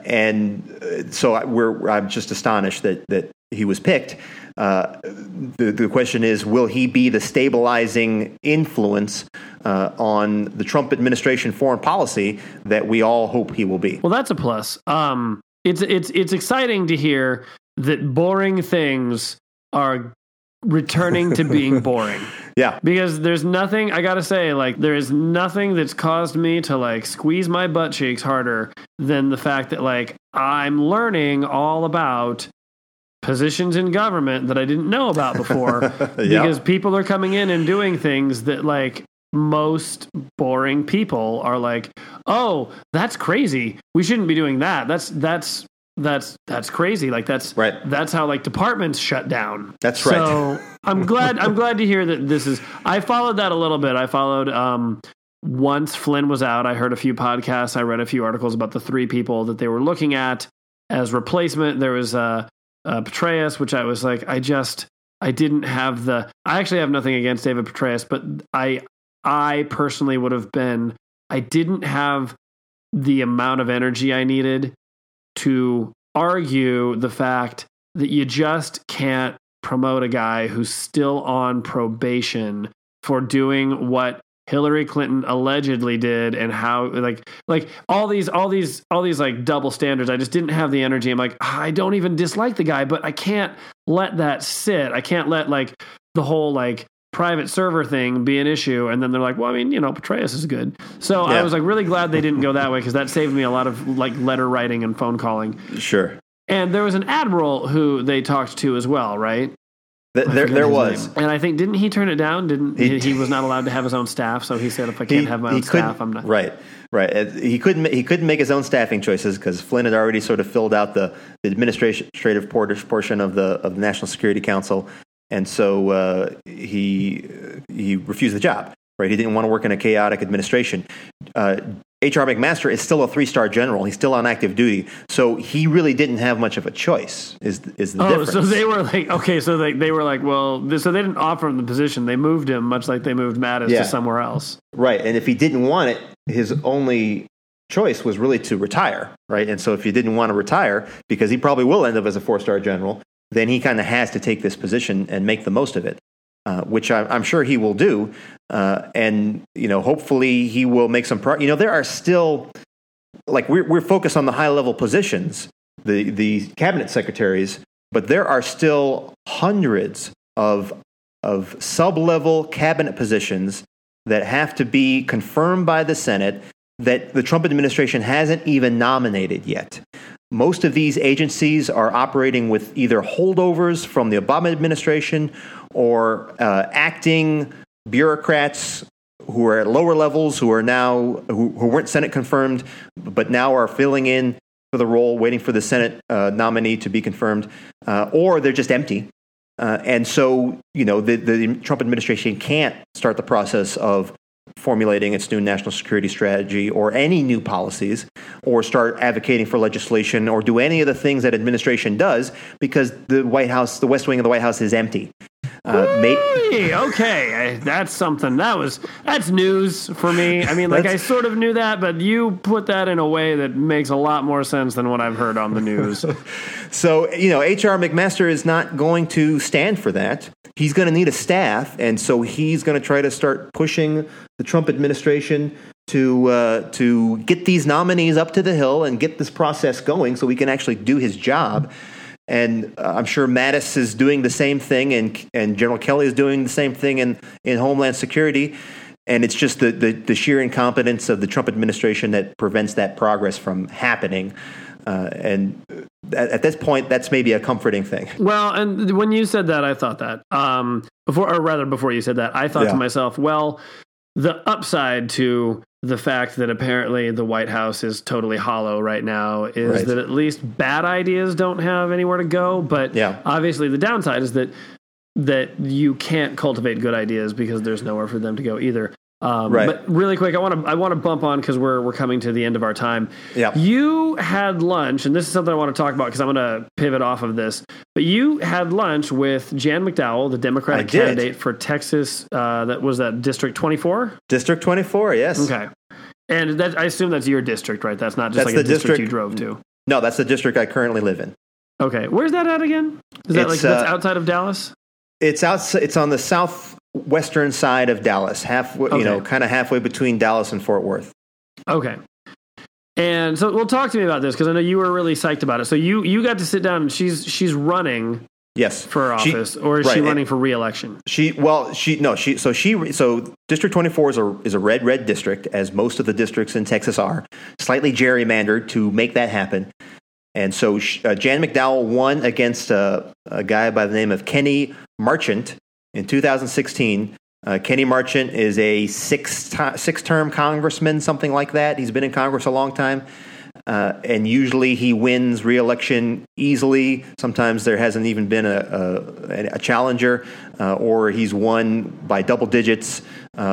and so we're I'm just astonished that that he was picked. Uh, the the question is, will he be the stabilizing influence uh, on the Trump administration foreign policy that we all hope he will be? Well, that's a plus. Um, it's it's it's exciting to hear that boring things are returning to being boring. Yeah. Because there's nothing, I gotta say, like, there is nothing that's caused me to, like, squeeze my butt cheeks harder than the fact that, like, I'm learning all about positions in government that I didn't know about before. Yep. Because people are coming in and doing things that, like, most boring people are like, oh, that's crazy. We shouldn't be doing that. That's, that's, That's that's crazy. Like that's right. That's how like departments shut down. That's right. So I'm glad I'm glad to hear that this is. I followed that a little bit. I followed um, once Flynn was out. I heard a few podcasts. I read a few articles about the three people that they were looking at as replacement. There was uh, uh, Petraeus, which I was like, I just I didn't have the. I actually have nothing against David Petraeus, but I I personally would have been. I didn't have the amount of energy I needed to argue the fact that you just can't promote a guy who's still on probation for doing what Hillary Clinton allegedly did, and how like like all these all these all these like double standards. I just didn't have the energy. I'm like, I don't even dislike the guy, but I can't let that sit. I can't let like the whole like private server thing be an issue. And then they're like, well, I mean, you know, Petraeus is good. So yeah. I was like really glad they didn't go that way, because that saved me a lot of like letter writing and phone calling. Sure. And there was an admiral who they talked to as well, right? Th- there there was. Name. And I think, didn't he turn it down? Didn't he, he was not allowed to have his own staff, so he said, if I can't he, have my own staff, I'm not. Right, right. He couldn't he couldn't make his own staffing choices because Flynn had already sort of filled out the, the administrative portion of the of the National Security Council. And so uh, he he refused the job, right? He didn't want to work in a chaotic administration. Uh, H R McMaster is still a three-star general. He's still on active duty. So he really didn't have much of a choice, is, is the oh, difference. So they were like, okay, so they, they were like, well, this, so they didn't offer him the position. They moved him, much like they moved Mattis yeah. to somewhere else. Right, and if he didn't want it, his only choice was really to retire, right? And so if he didn't want to retire, because he probably will end up as a four-star general, then he kind of has to take this position and make the most of it, uh, which I, I'm sure he will do. Uh, and, you know, hopefully he will make some pro- You know, there are still, like, we're, we're focused on the high-level positions, the, the cabinet secretaries, but there are still hundreds of, of sub-level cabinet positions that have to be confirmed by the Senate that the Trump administration hasn't even nominated yet. Most of these agencies are operating with either holdovers from the Obama administration or uh, acting bureaucrats who are at lower levels, who are now who, who weren't Senate confirmed, but now are filling in for the role, waiting for the Senate uh, nominee to be confirmed, uh, or they're just empty. Uh, and so, you know, the, the Trump administration can't start the process of formulating its new national security strategy or any new policies or start advocating for legislation or do any of the things that administration does because the White House, the West Wing of the White House is empty. Uh, Hey, okay, that's something. That was that's news for me. I mean, like I sort of knew that, but you put that in a way that makes a lot more sense than what I've heard on the news. So, you know, H R McMaster is not going to stand for that. He's going to need a staff, and so he's going to try to start pushing the Trump administration to uh, to get these nominees up to the Hill and get this process going so he can actually do his job. And uh, I'm sure Mattis is doing the same thing, and and General Kelly is doing the same thing in, in Homeland Security. And it's just the, the, the sheer incompetence of the Trump administration that prevents that progress from happening. Uh, and at, at this point, that's maybe a comforting thing. Well, and when you said that, I thought that. Um, before, or rather, before you said that, I thought yeah. to myself, well, the upside to the fact that apparently the White House is totally hollow right now is right. that at least bad ideas don't have anywhere to go. But yeah. obviously the downside is that that you can't cultivate good ideas because there's nowhere for them to go either. Um, right. But really quick, I want to I want to bump on because we're we're coming to the end of our time. Yeah. You had lunch, and this is something I want to talk about because I'm going to pivot off of this. But you had lunch with Jan McDowell, the Democratic candidate for Texas. Uh, that was that District twenty-four. District twenty-four, yes. Okay, and that, I assume that's your district, right? That's not just that's like the a district, district you drove to. No, that's the district I currently live in. Okay, where's that at again? Is that it's, like that's uh, outside of Dallas? It's out. It's on the southwestern side of Dallas, half Okay. you know, kind of halfway between Dallas and Fort Worth. Okay. And so, well, talk to me about this because I know you were really psyched about it. So you you got to sit down. And she's she's running. Yes, for office, she, or is right, she running for re-election? She well, she no, she so she so District twenty-four is a is a red red district, as most of the districts in Texas are, slightly gerrymandered to make that happen. And so uh, Jan McDowell won against uh, a guy by the name of Kenny Marchant in two thousand sixteen. Uh, Kenny Marchant is a six ti- six-term congressman, something like that. He's been in Congress a long time. Uh, and usually he wins re-election easily. Sometimes there hasn't even been a, a, a challenger, uh, or he's won by double digits.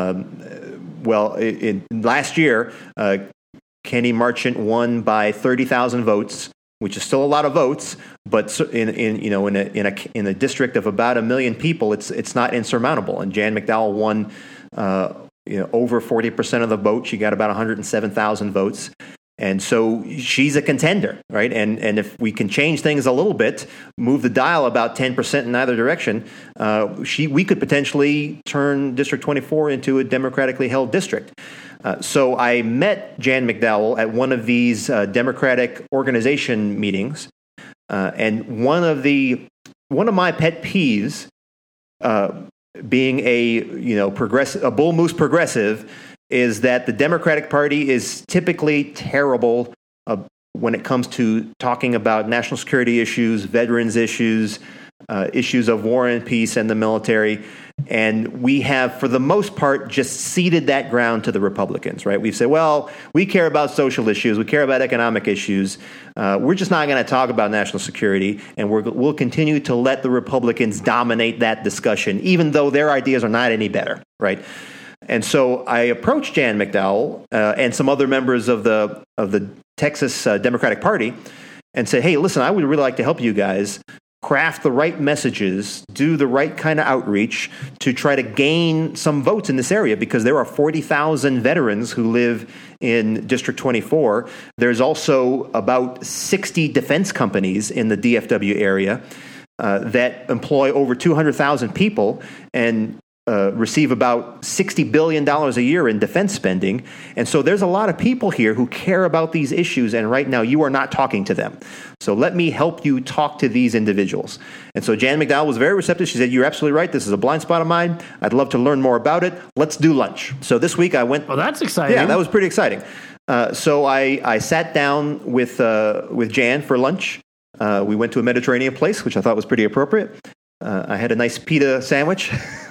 Um, well, in, in last year, uh, Kenny Marchant won by thirty thousand votes, which is still a lot of votes, but in, in you know in a in a in a district of about a million people, it's it's not insurmountable. And Jan McDowell won uh, you know over forty percent of the vote. She got about one hundred seven thousand votes. And so she's a contender, right? And and if we can change things a little bit, move the dial about ten percent in either direction, uh, she we could potentially turn District twenty-four into a democratically held district. Uh, so I met Jan McDowell at one of these uh, Democratic organization meetings, uh, and one of the one of my pet peeves, uh, being a you know progressive, a bull moose progressive, is that the Democratic Party is typically terrible uh, when it comes to talking about national security issues, veterans issues, uh, issues of war and peace and the military. And we have, for the most part, just ceded that ground to the Republicans, right? We've said, well, we care about social issues. We care about economic issues. Uh, we're just not going to talk about national security. And we're, we'll continue to let the Republicans dominate that discussion, even though their ideas are not any better, right? And so I approached Jan McDowell uh, and some other members of the of the Texas uh, Democratic Party and said, hey, listen, I would really like to help you guys craft the right messages, do the right kind of outreach to try to gain some votes in this area, because there are forty thousand veterans who live in District twenty-four. There's also about sixty defense companies in the D F W area uh, that employ over two hundred thousand people and Uh, receive about sixty billion dollars a year in defense spending. And so there's a lot of people here who care about these issues, and right now you are not talking to them. So let me help you talk to these individuals. And so Jan McDowell was very receptive. She said, you're absolutely right. This is a blind spot of mine. I'd love to learn more about it. Let's do lunch. So this week I went... Well, that's exciting. Yeah, that was pretty exciting. Uh, so I, I sat down with, uh, with Jan for lunch. Uh, we went to a Mediterranean place, which I thought was pretty appropriate. Uh, I had a nice pita sandwich.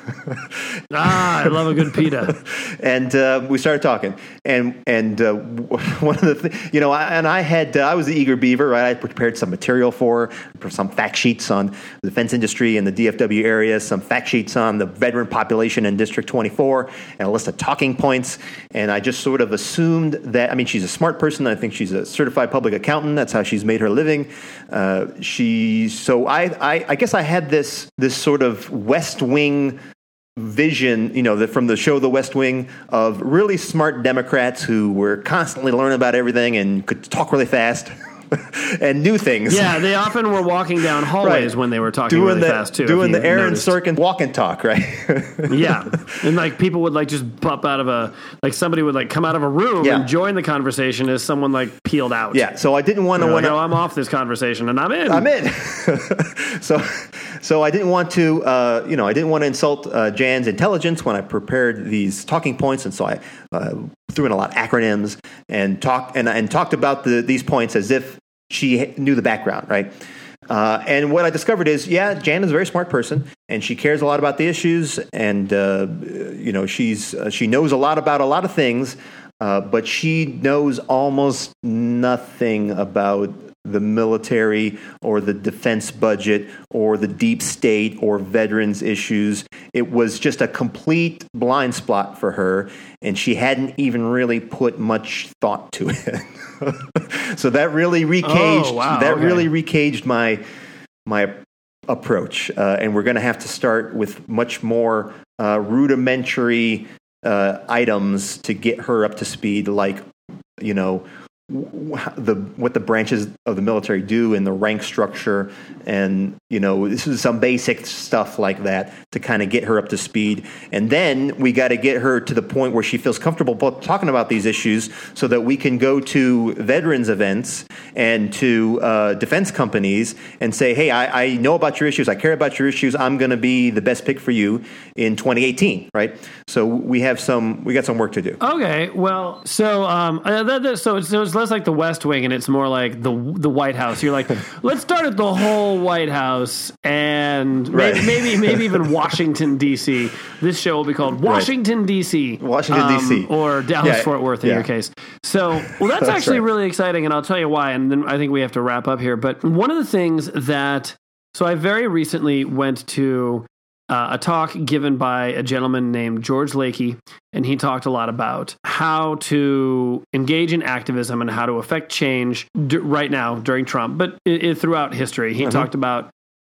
Ah, I love a good pita. And uh, we started talking, and and uh, one of the th- you know, I, and I had uh, I was the eager beaver, right? I prepared some material for for some fact sheets on the defense industry in the D F W area, some fact sheets on the veteran population in District twenty-four, and a list of talking points. And I just sort of assumed that, I mean, she's a smart person. I think she's a certified public accountant. That's how she's made her living. Uh, she so I, I I guess I had this this sort of West Wing vision, you know, the, from the show The West Wing, of really smart Democrats who were constantly learning about everything and could talk really fast and knew things. Yeah, they often were walking down hallways Right. when they were talking doing really the, fast, too. Doing the Aaron noticed. Sorkin walk and talk, right? Yeah. And like people would like just pop out of a, like somebody would like come out of a room Yeah. and join the conversation as someone like peeled out. Yeah, so I didn't want to... They're like, want oh, I'm off this conversation and I'm in. I'm in. so, so I didn't want to, uh, you know, I didn't want to insult uh, Jan's intelligence when I prepared these talking points, and so I uh, threw in a lot of acronyms and talked and and talked about the, these points as if she knew the background, right? Uh, and what I discovered is, yeah, Jan is a very smart person, and she cares a lot about the issues, and uh, you know, she's uh, she knows a lot about a lot of things, uh, but she knows almost nothing about the military or the defense budget or the deep state or veterans issues. It was just a complete blind spot for her, and she hadn't even really put much thought to it. So that really recaged. Oh, wow, that okay. really recaged my my approach, uh, and we're going to have to start with much more uh, rudimentary uh, items to get her up to speed, like, you know, the what the branches of the military do in the rank structure, and you know, this is some basic stuff like that to kind of get her up to speed. And then we got to get her to the point where she feels comfortable talking about these issues, so that we can go to veterans events and to uh, defense companies and say, hey, I, I know about your issues, I care about your issues, I'm going to be the best pick for you in twenty eighteen, right? So we have some we got some work to do. Okay, well, so um, uh, that, that, so it's, so it's less like the West Wing, and it's more like the the White House. You're like, let's start at the whole White House, and maybe Right. maybe, maybe even Washington D C. This show will be called Washington D C, Washington, D C. or Dallas Yeah, Fort Worth in yeah. your case. So, well, that's, That's actually right. really exciting, and I'll tell you why. And then I think we have to wrap up here. But one of the things that so I very recently went to. Uh, a talk given by a gentleman named George Lakey, and he talked a lot about how to engage in activism and how to affect change d- right now during Trump, but it, it, throughout history. He Uh-huh. talked about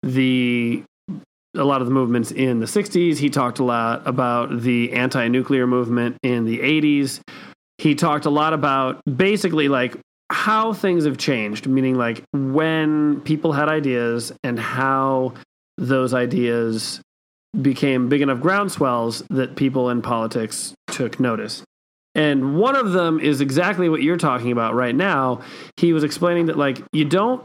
the a lot of the movements in the sixties. He talked a lot about the anti-nuclear movement in the eighties. He talked a lot about basically like how things have changed, meaning like when people had ideas and how those ideas became big enough groundswells that people in politics took notice. And one of them is exactly what you're talking about right now. He was explaining that, like, you don't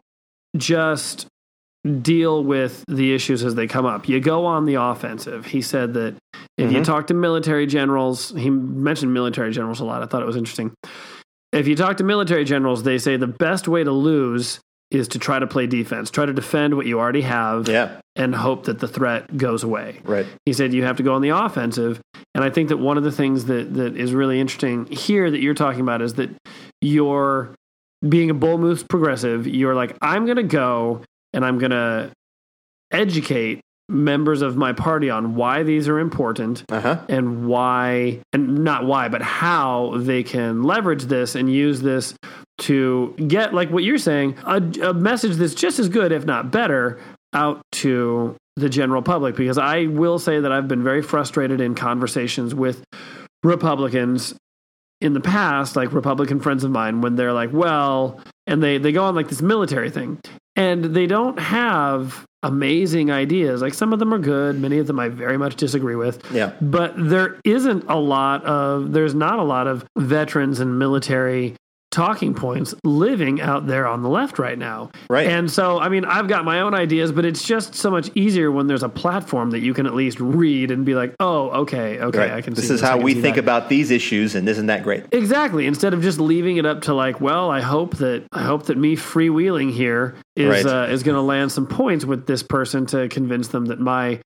just deal with the issues as they come up. You go on the offensive. He said that if Mm-hmm. you talk to military generals, he mentioned military generals a lot. I thought it was interesting. If you talk to military generals, they say the best way to lose is to try to play defense, try to defend what you already have, Yeah. and hope that the threat goes away. Right. He said you have to go on the offensive. And I think that one of the things that, that is really interesting here that you're talking about is that you're being a bull moose progressive. You're like, I'm going to go and I'm going to educate members of my party on why these are important Uh-huh. and why, and not why, but how they can leverage this and use this to get, like what you're saying, a, a message that's just as good, if not better, out to the general public. Because I will say that I've been very frustrated in conversations with Republicans in the past, like Republican friends of mine, when they're like, well, and they, they go on like this military thing, and they don't have amazing ideas. Like some of them are good, many of them I very much disagree with. Yeah. But there isn't a lot of, there's not a lot of veterans and military talking points living out there on the left right now. Right. And so, I mean, I've got my own ideas, but it's just so much easier when there's a platform that you can at least read and be like, oh, okay, okay, Right. I can this see is this, I how can we see think that. about these issues, and isn't that great? Exactly. Instead of just leaving it up to like, well, I hope that I hope that me freewheeling here is Right. uh, is going to land some points with this person to convince them that my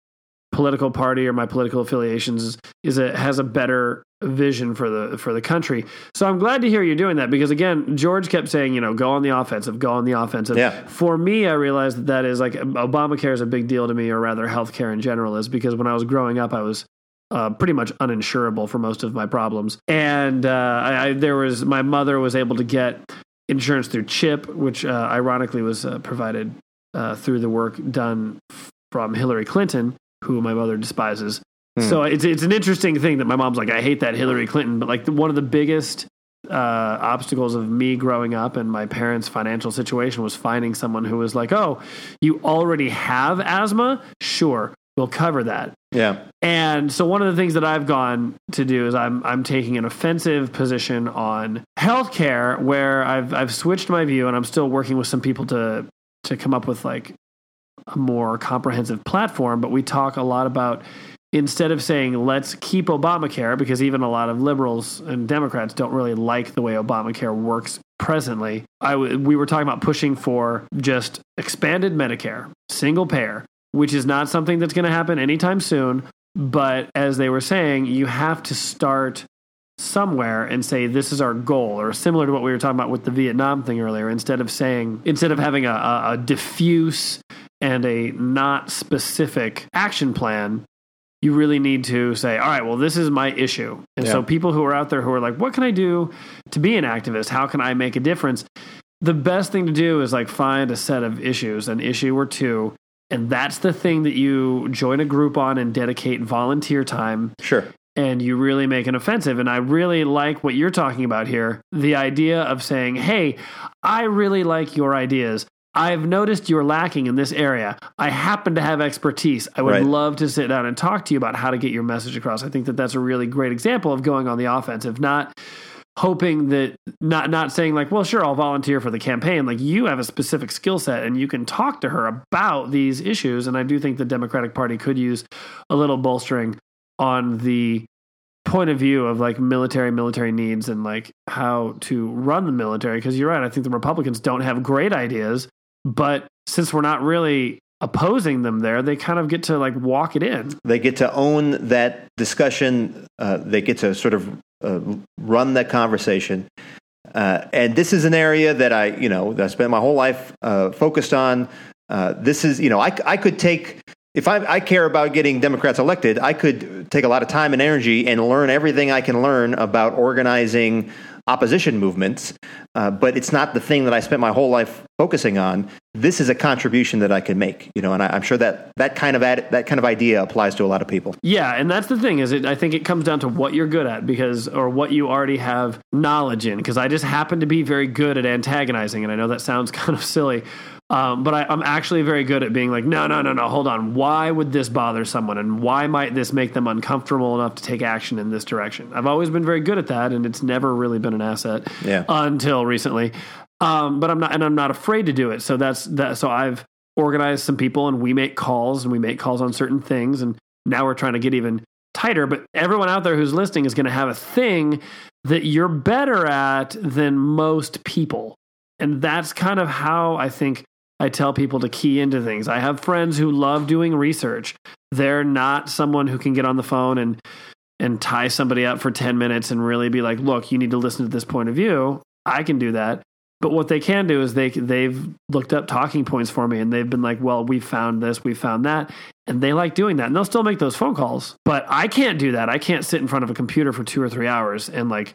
political party or my political affiliations is, is a, has a better vision for the for the country. So I'm glad to hear you're doing that because, again, George kept saying, you know, go on the offensive, go on the offensive. Yeah. For me, I realized that that is like Obamacare is a big deal to me, or rather healthcare in general is, because when I was growing up, I was uh, pretty much uninsurable for most of my problems. And uh, I, I, there was my mother was able to get insurance through CHIP, which uh, ironically was uh, provided uh, through the work done from Hillary Clinton, who my mother despises. So it's it's an interesting thing that my mom's like, I hate that Hillary Clinton, but like the, one of the biggest uh, obstacles of me growing up and my parents' financial situation was finding someone who was like, oh, you already have asthma? Sure, we'll cover that. Yeah. And so one of the things that I've gone to do is I'm I'm taking an offensive position on healthcare, where I've I've switched my view, and I'm still working with some people to to come up with like a more comprehensive platform. But we talk a lot about, instead of saying, let's keep Obamacare, because even a lot of liberals and Democrats don't really like the way Obamacare works presently, I w- we were talking about pushing for just expanded Medicare, single payer, which is not something that's going to happen anytime soon. But as they were saying, you have to start somewhere and say, this is our goal, or similar to what we were talking about with the Vietnam thing earlier, instead of saying, instead of having a, a, a diffuse and a not specific action plan, you really need to say, all right, well, this is my issue. And yeah. so people who are out there who are like, what can I do to be an activist? How can I make a difference? The best thing to do is like find a set of issues, an issue or two, and that's the thing that you join a group on and dedicate volunteer time. Sure. And you really make an offensive. And I really like what you're talking about here. The idea of saying, hey, I really like your ideas. I've noticed you're lacking in this area. I happen to have expertise. I would right. love to sit down and talk to you about how to get your message across. I think that that's a really great example of going on the offensive, not hoping that, not not saying like, well, sure, I'll volunteer for the campaign. Like, you have a specific skill set and you can talk to her about these issues. And I do think the Democratic Party could use a little bolstering on the point of view of like military, military needs and like how to run the military. Because you're right. I think the Republicans don't have great ideas. But since we're not really opposing them there, they kind of get to like walk it in. They get to own that discussion. Uh, they get to sort of uh, run that conversation. Uh, and this is an area that I, you know, that I spent my whole life uh, focused on. Uh, this is, you know, I, I could take, if I, I care about getting Democrats elected, I could take a lot of time and energy and learn everything I can learn about organizing opposition movements, uh, but it's not the thing that I spent my whole life focusing on. This is a contribution that I can make, you know, and I, I'm sure that that kind of ad, that kind of idea applies to a lot of people. Yeah, and that's the thing is, it, I think it comes down to what you're good at, because, or what you already have knowledge in. Because I just happen to be very good at antagonizing, and I know that sounds kind of silly. Um, but I, I'm actually very good at being like, no, no, no, no, hold on. Why would this bother someone? And why might this make them uncomfortable enough to take action in this direction? I've always been very good at that, and it's never really been an asset yeah. until recently. Um, but I'm not, and I'm not afraid to do it. So that's that. So I've organized some people, and we make calls, and we make calls on certain things. And now we're trying to get even tighter. But everyone out there who's listening is going to have a thing that you're better at than most people. And that's kind of how I think I tell people to key into things. I have friends who love doing research. They're not someone who can get on the phone and and tie somebody up for ten minutes and really be like, look, you need to listen to this point of view. I can do that. But what they can do is they, they've looked up talking points for me, and they've been like, well, we found this, we found that. And they like doing that. And they'll still make those phone calls. But I can't do that. I can't sit in front of a computer for two or three hours and like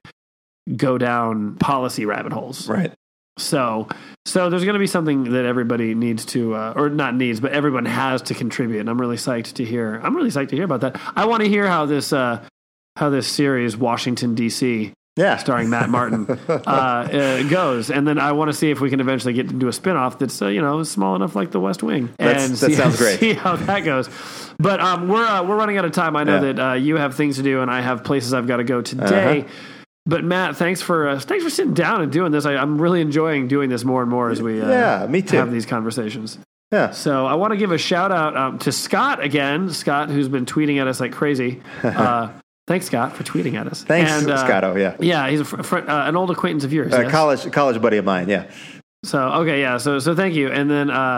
go down policy rabbit holes. Right. So, so there's going to be something that everybody needs to, uh, or not needs, but everyone has to contribute. And I'm really psyched to hear. I'm really psyched to hear about that. I want to hear how this, uh, how this series Washington D C, yeah, starring Matt Martin, uh, uh, goes, and then I want to see if we can eventually get into a spinoff that's uh, you know small enough like The West Wing. That's, and that see, sounds great. See how that goes. But um, we're uh, we're running out of time. I know yeah. that uh, you have things to do, and I have places I've got to go today. Uh-huh. But Matt, thanks for uh, thanks for sitting down and doing this. I, I'm really enjoying doing this more and more as we uh, yeah, me too. have these conversations. Yeah. So I want to give a shout out um, to Scott again. Scott, who's been tweeting at us like crazy. Uh, thanks, Scott, for tweeting at us. Thanks, and, uh, Scott. Oh, yeah. Yeah, he's a fr- fr- uh, an old acquaintance of yours. Uh, yes? College college buddy of mine. Yeah. So okay, yeah. So so thank you. And then uh,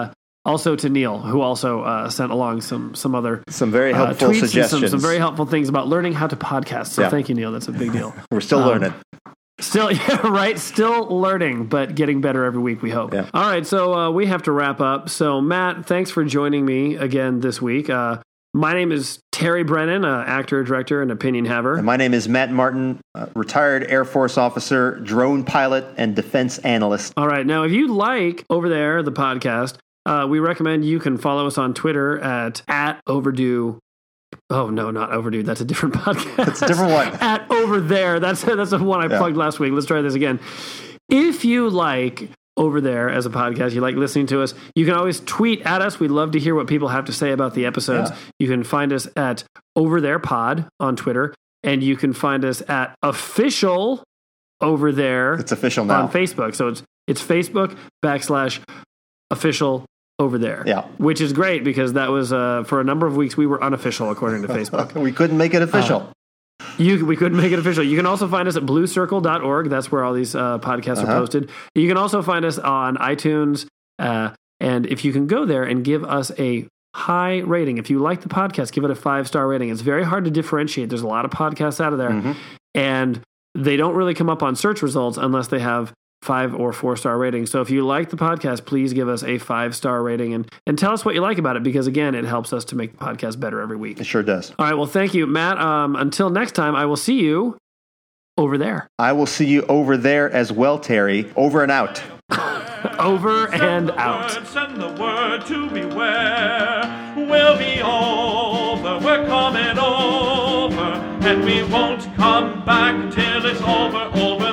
Also to Neil, who also uh, sent along some some other some very helpful uh, tweets suggestions, and some, some very helpful things about learning how to podcast. So yeah. thank you, Neil. That's a big deal. We're still um, learning. Still, yeah, right. Still learning, but getting better every week, we hope. Yeah. All right, so uh, we have to wrap up. So, Matt, thanks for joining me again this week. Uh, my name is Terry Brennan, uh, actor, director, and opinion haver. And my name is Matt Martin, uh, retired Air Force officer, drone pilot, and defense analyst. All right, now if you like Over There, the podcast, uh, we recommend you can follow us on Twitter at, at overdue. Oh, no, not Overdue. That's a different podcast. That's a different one. At Over There. That's, that's the one I yeah. plugged last week. Let's try this again. If you like Over There as a podcast, you like listening to us, you can always tweet at us. We'd love to hear what people have to say about the episodes. Yeah. You can find us at Over There Pod on Twitter, and you can find us at Official Over There. It's official now on Facebook. So it's it's Facebook backslash Official Over There. Yeah. Which is great because that was, uh, for a number of weeks, we were unofficial according to Facebook. We couldn't make it official. Uh, you, we couldn't make it official. You can also find us at blue circle dot org. That's where all these uh, podcasts uh-huh. are posted. You can also find us on iTunes. Uh, and if you can go there and give us a high rating, if you like the podcast, give it a five-star rating. It's very hard to differentiate. There's a lot of podcasts out of there. Mm-hmm. And they don't really come up on search results unless they have five or four star ratings. So if you like the podcast, please give us a five star rating and, and tell us what you like about it, because again, it helps us to make the podcast better every week. It sure does. All right. Well, thank you, Matt. Um, until next time, I will see you over there. I will see you over there as well, Terry. Over and out. Over and out. Word, send the word to beware. We'll be over. We're coming over. And we won't come back till it's over, over.